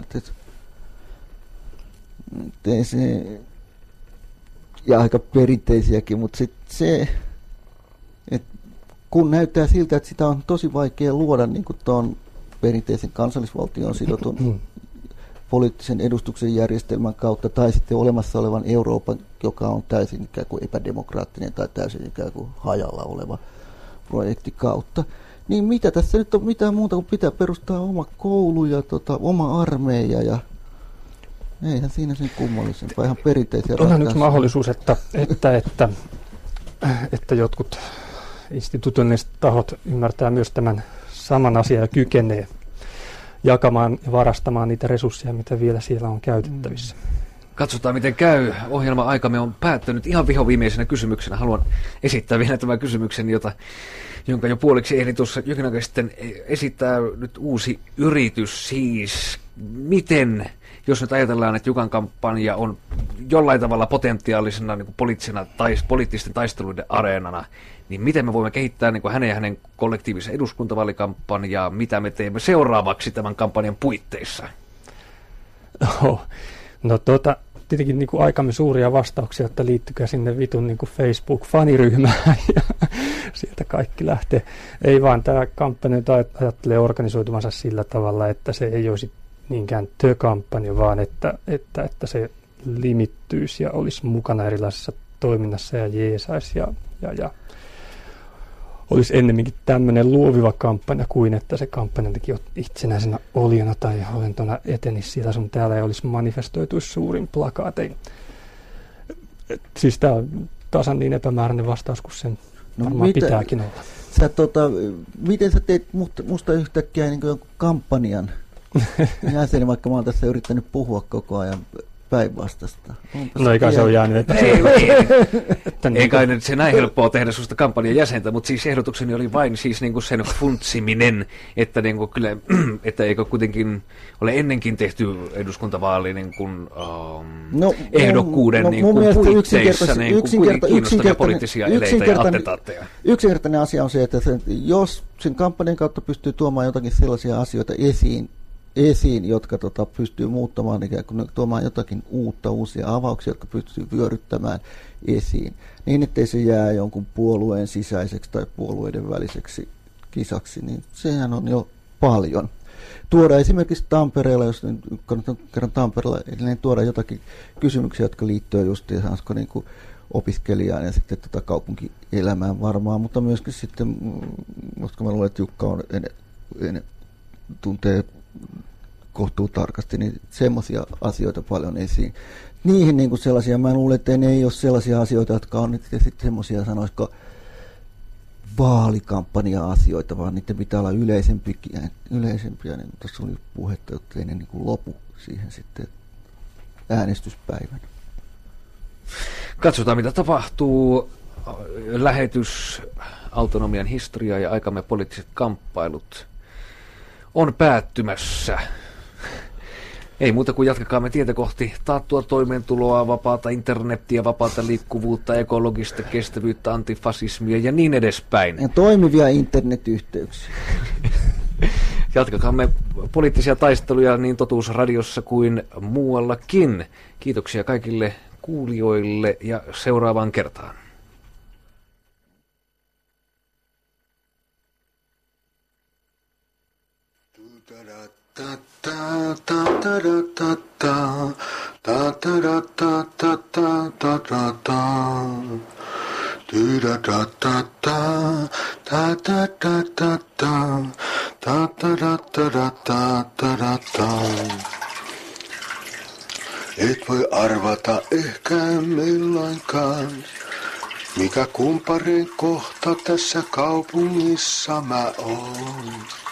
Ja aika perinteisiäkin, mutta sitten se, että kun näyttää siltä, että sitä on tosi vaikea luoda niin kuin tuon perinteisen kansallisvaltion sidotun poliittisen edustuksen järjestelmän kautta tai sitten olemassa olevan Euroopan, joka on täysin ikään kuin epädemokraattinen tai täysin ikään kuin hajalla oleva projekti kautta. Niin mitä tässä nyt on mitään muuta kuin pitää perustaa oma koulu ja oma armeija ja eihän siinä sen kummallisempaa, ihan perinteisiä ratkaisuja. Onhan yksi mahdollisuus, että jotkut institutionaaliset tahot ymmärtää myös tämän saman asian ja kykenee jakamaan ja varastamaan niitä resursseja, mitä vielä siellä on käytettävissä. Katsotaan, miten käy. Ohjelma-aikamme on päättynyt. Ihan vihoviimeisenä kysymyksenä haluan esittää vielä tämän kysymyksen, jonka jo puoliksi ehdin tuossa jokin aika sitten esittää nyt uusi yritys. Siis miten, jos nyt ajatellaan, että Jukan kampanja on jollain tavalla potentiaalisena niin kuin poliittisten taisteluiden areenana, niin miten me voimme kehittää niin kuin hänen ja hänen kollektiivisen eduskuntavaalikampanjaa, mitä me teemme seuraavaksi tämän kampanjan puitteissa? No tietenkin niin kuin aikamme suuria vastauksia, että liittykää sinne vitun niin kuin Facebook-faniryhmään ja sieltä kaikki lähtee. Ei vaan tämä kampanja ajattelee organisoituvansa sillä tavalla, että se ei olisi niinkään kampanja, vaan että se limittyisi ja olisi mukana erilaisessa toiminnassa ja jeesaisi ja olisi ennemminkin tämmöinen luoviva kampanja kuin että se kampanja teki itsenäisenä olijana tai olentona etenisi siellä sun täällä ja olisi manifestoituisi suurin plakaatein. Siis tämä on tasan niin epämääräinen vastaus kuin sen varmaan pitääkin olla. Miten sä teet musta yhtäkkiä niin jonkun kampanjan jäseni, vaikka mä oon tässä yrittänyt puhua koko ajan päinvastasta. No eikä se ole jäänyt ei kai nyt se näin helppoa tehdä susta kampanjan jäsentä, mutta siis ehdotukseni oli vain siis niinku sen funtsiminen, että niinku kyllä, että eikö kuitenkin ole ennenkin tehty eduskuntavaali niinku, ehdokkuuden niinku puitteissa niinku kiinnostavia poliittisia eleitä ja attentaatteja. Yksinkertainen asia on se, että jos sen kampanjan kautta pystyy tuomaan jotakin sellaisia asioita esiin, jotka pystyy muuttamaan, ikään kuin tuomaan jotakin uusia avauksia, jotka pystyy vyöryttämään esiin, niin ettei se jää jonkun puolueen sisäiseksi tai puolueiden väliseksi kisaksi, niin sehän on jo paljon. Tuoda esimerkiksi Tampereella, jos kerran Tampereella, niin tuoda jotakin kysymyksiä, jotka liittyy just niin kuin opiskelijaan ja sitten kaupunkielämään varmaan, mutta myöskin sitten, koska mä luulen, että Jukka on tuntee kohtuu tarkasti, niin semmoisia asioita paljon esiin. Niihin niin kuin sellaisia, mä luulen, että ne ei ole sellaisia asioita, jotka on sitten semmoisia, sanoisiko, vaalikampanja-asioita, vaan niiden pitää olla yleisempiä, niin tuossa oli puhetta, jotta ei ne niin kuin lopu siihen sitten äänestyspäivänä. Katsotaan, mitä tapahtuu. Lähetys, autonomian historia ja aikamme poliittiset kamppailut on päättymässä. Ei muuta kuin jatkakaamme tietä kohti taattua toimeentuloa, vapaata internettiä, vapaata liikkuvuutta, ekologista kestävyyttä, antifasismia ja niin edespäin. Ja toimivia internetyhteyksiä. Jatkakaamme poliittisia taisteluja niin Totuusradiossa kuin muuallakin. Kiitoksia kaikille kuulijoille ja seuraavaan kertaan. Et voi arvata ehkä milloinkaan, mikä kumparin kohta tässä kaupungissa mä oon.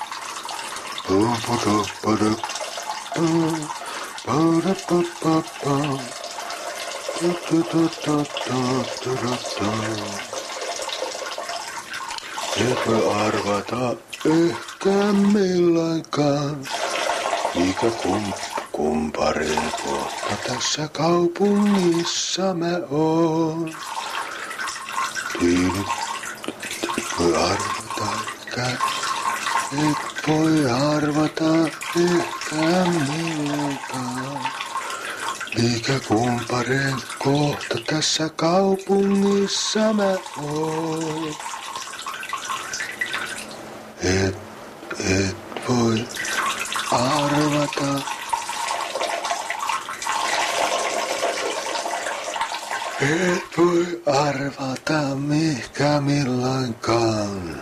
Et voi arvata ehkä milloinkaan, mikä kumparin kohta tässä kaupungissa mä oon. Voi arvata ehkä voi arvata yhtään milloinkaan, mikä kumpareen kohta tässä kaupungissa mä oon. Et voi arvata. Et voi arvata mikä milloinkaan.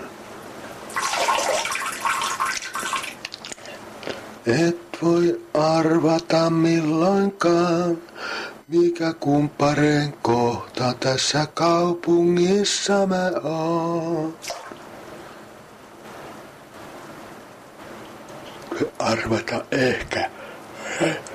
Et voi arvata milloinkaan, mikä kumppareen kohta tässä kaupungissa mä oon. Arvata ehkä.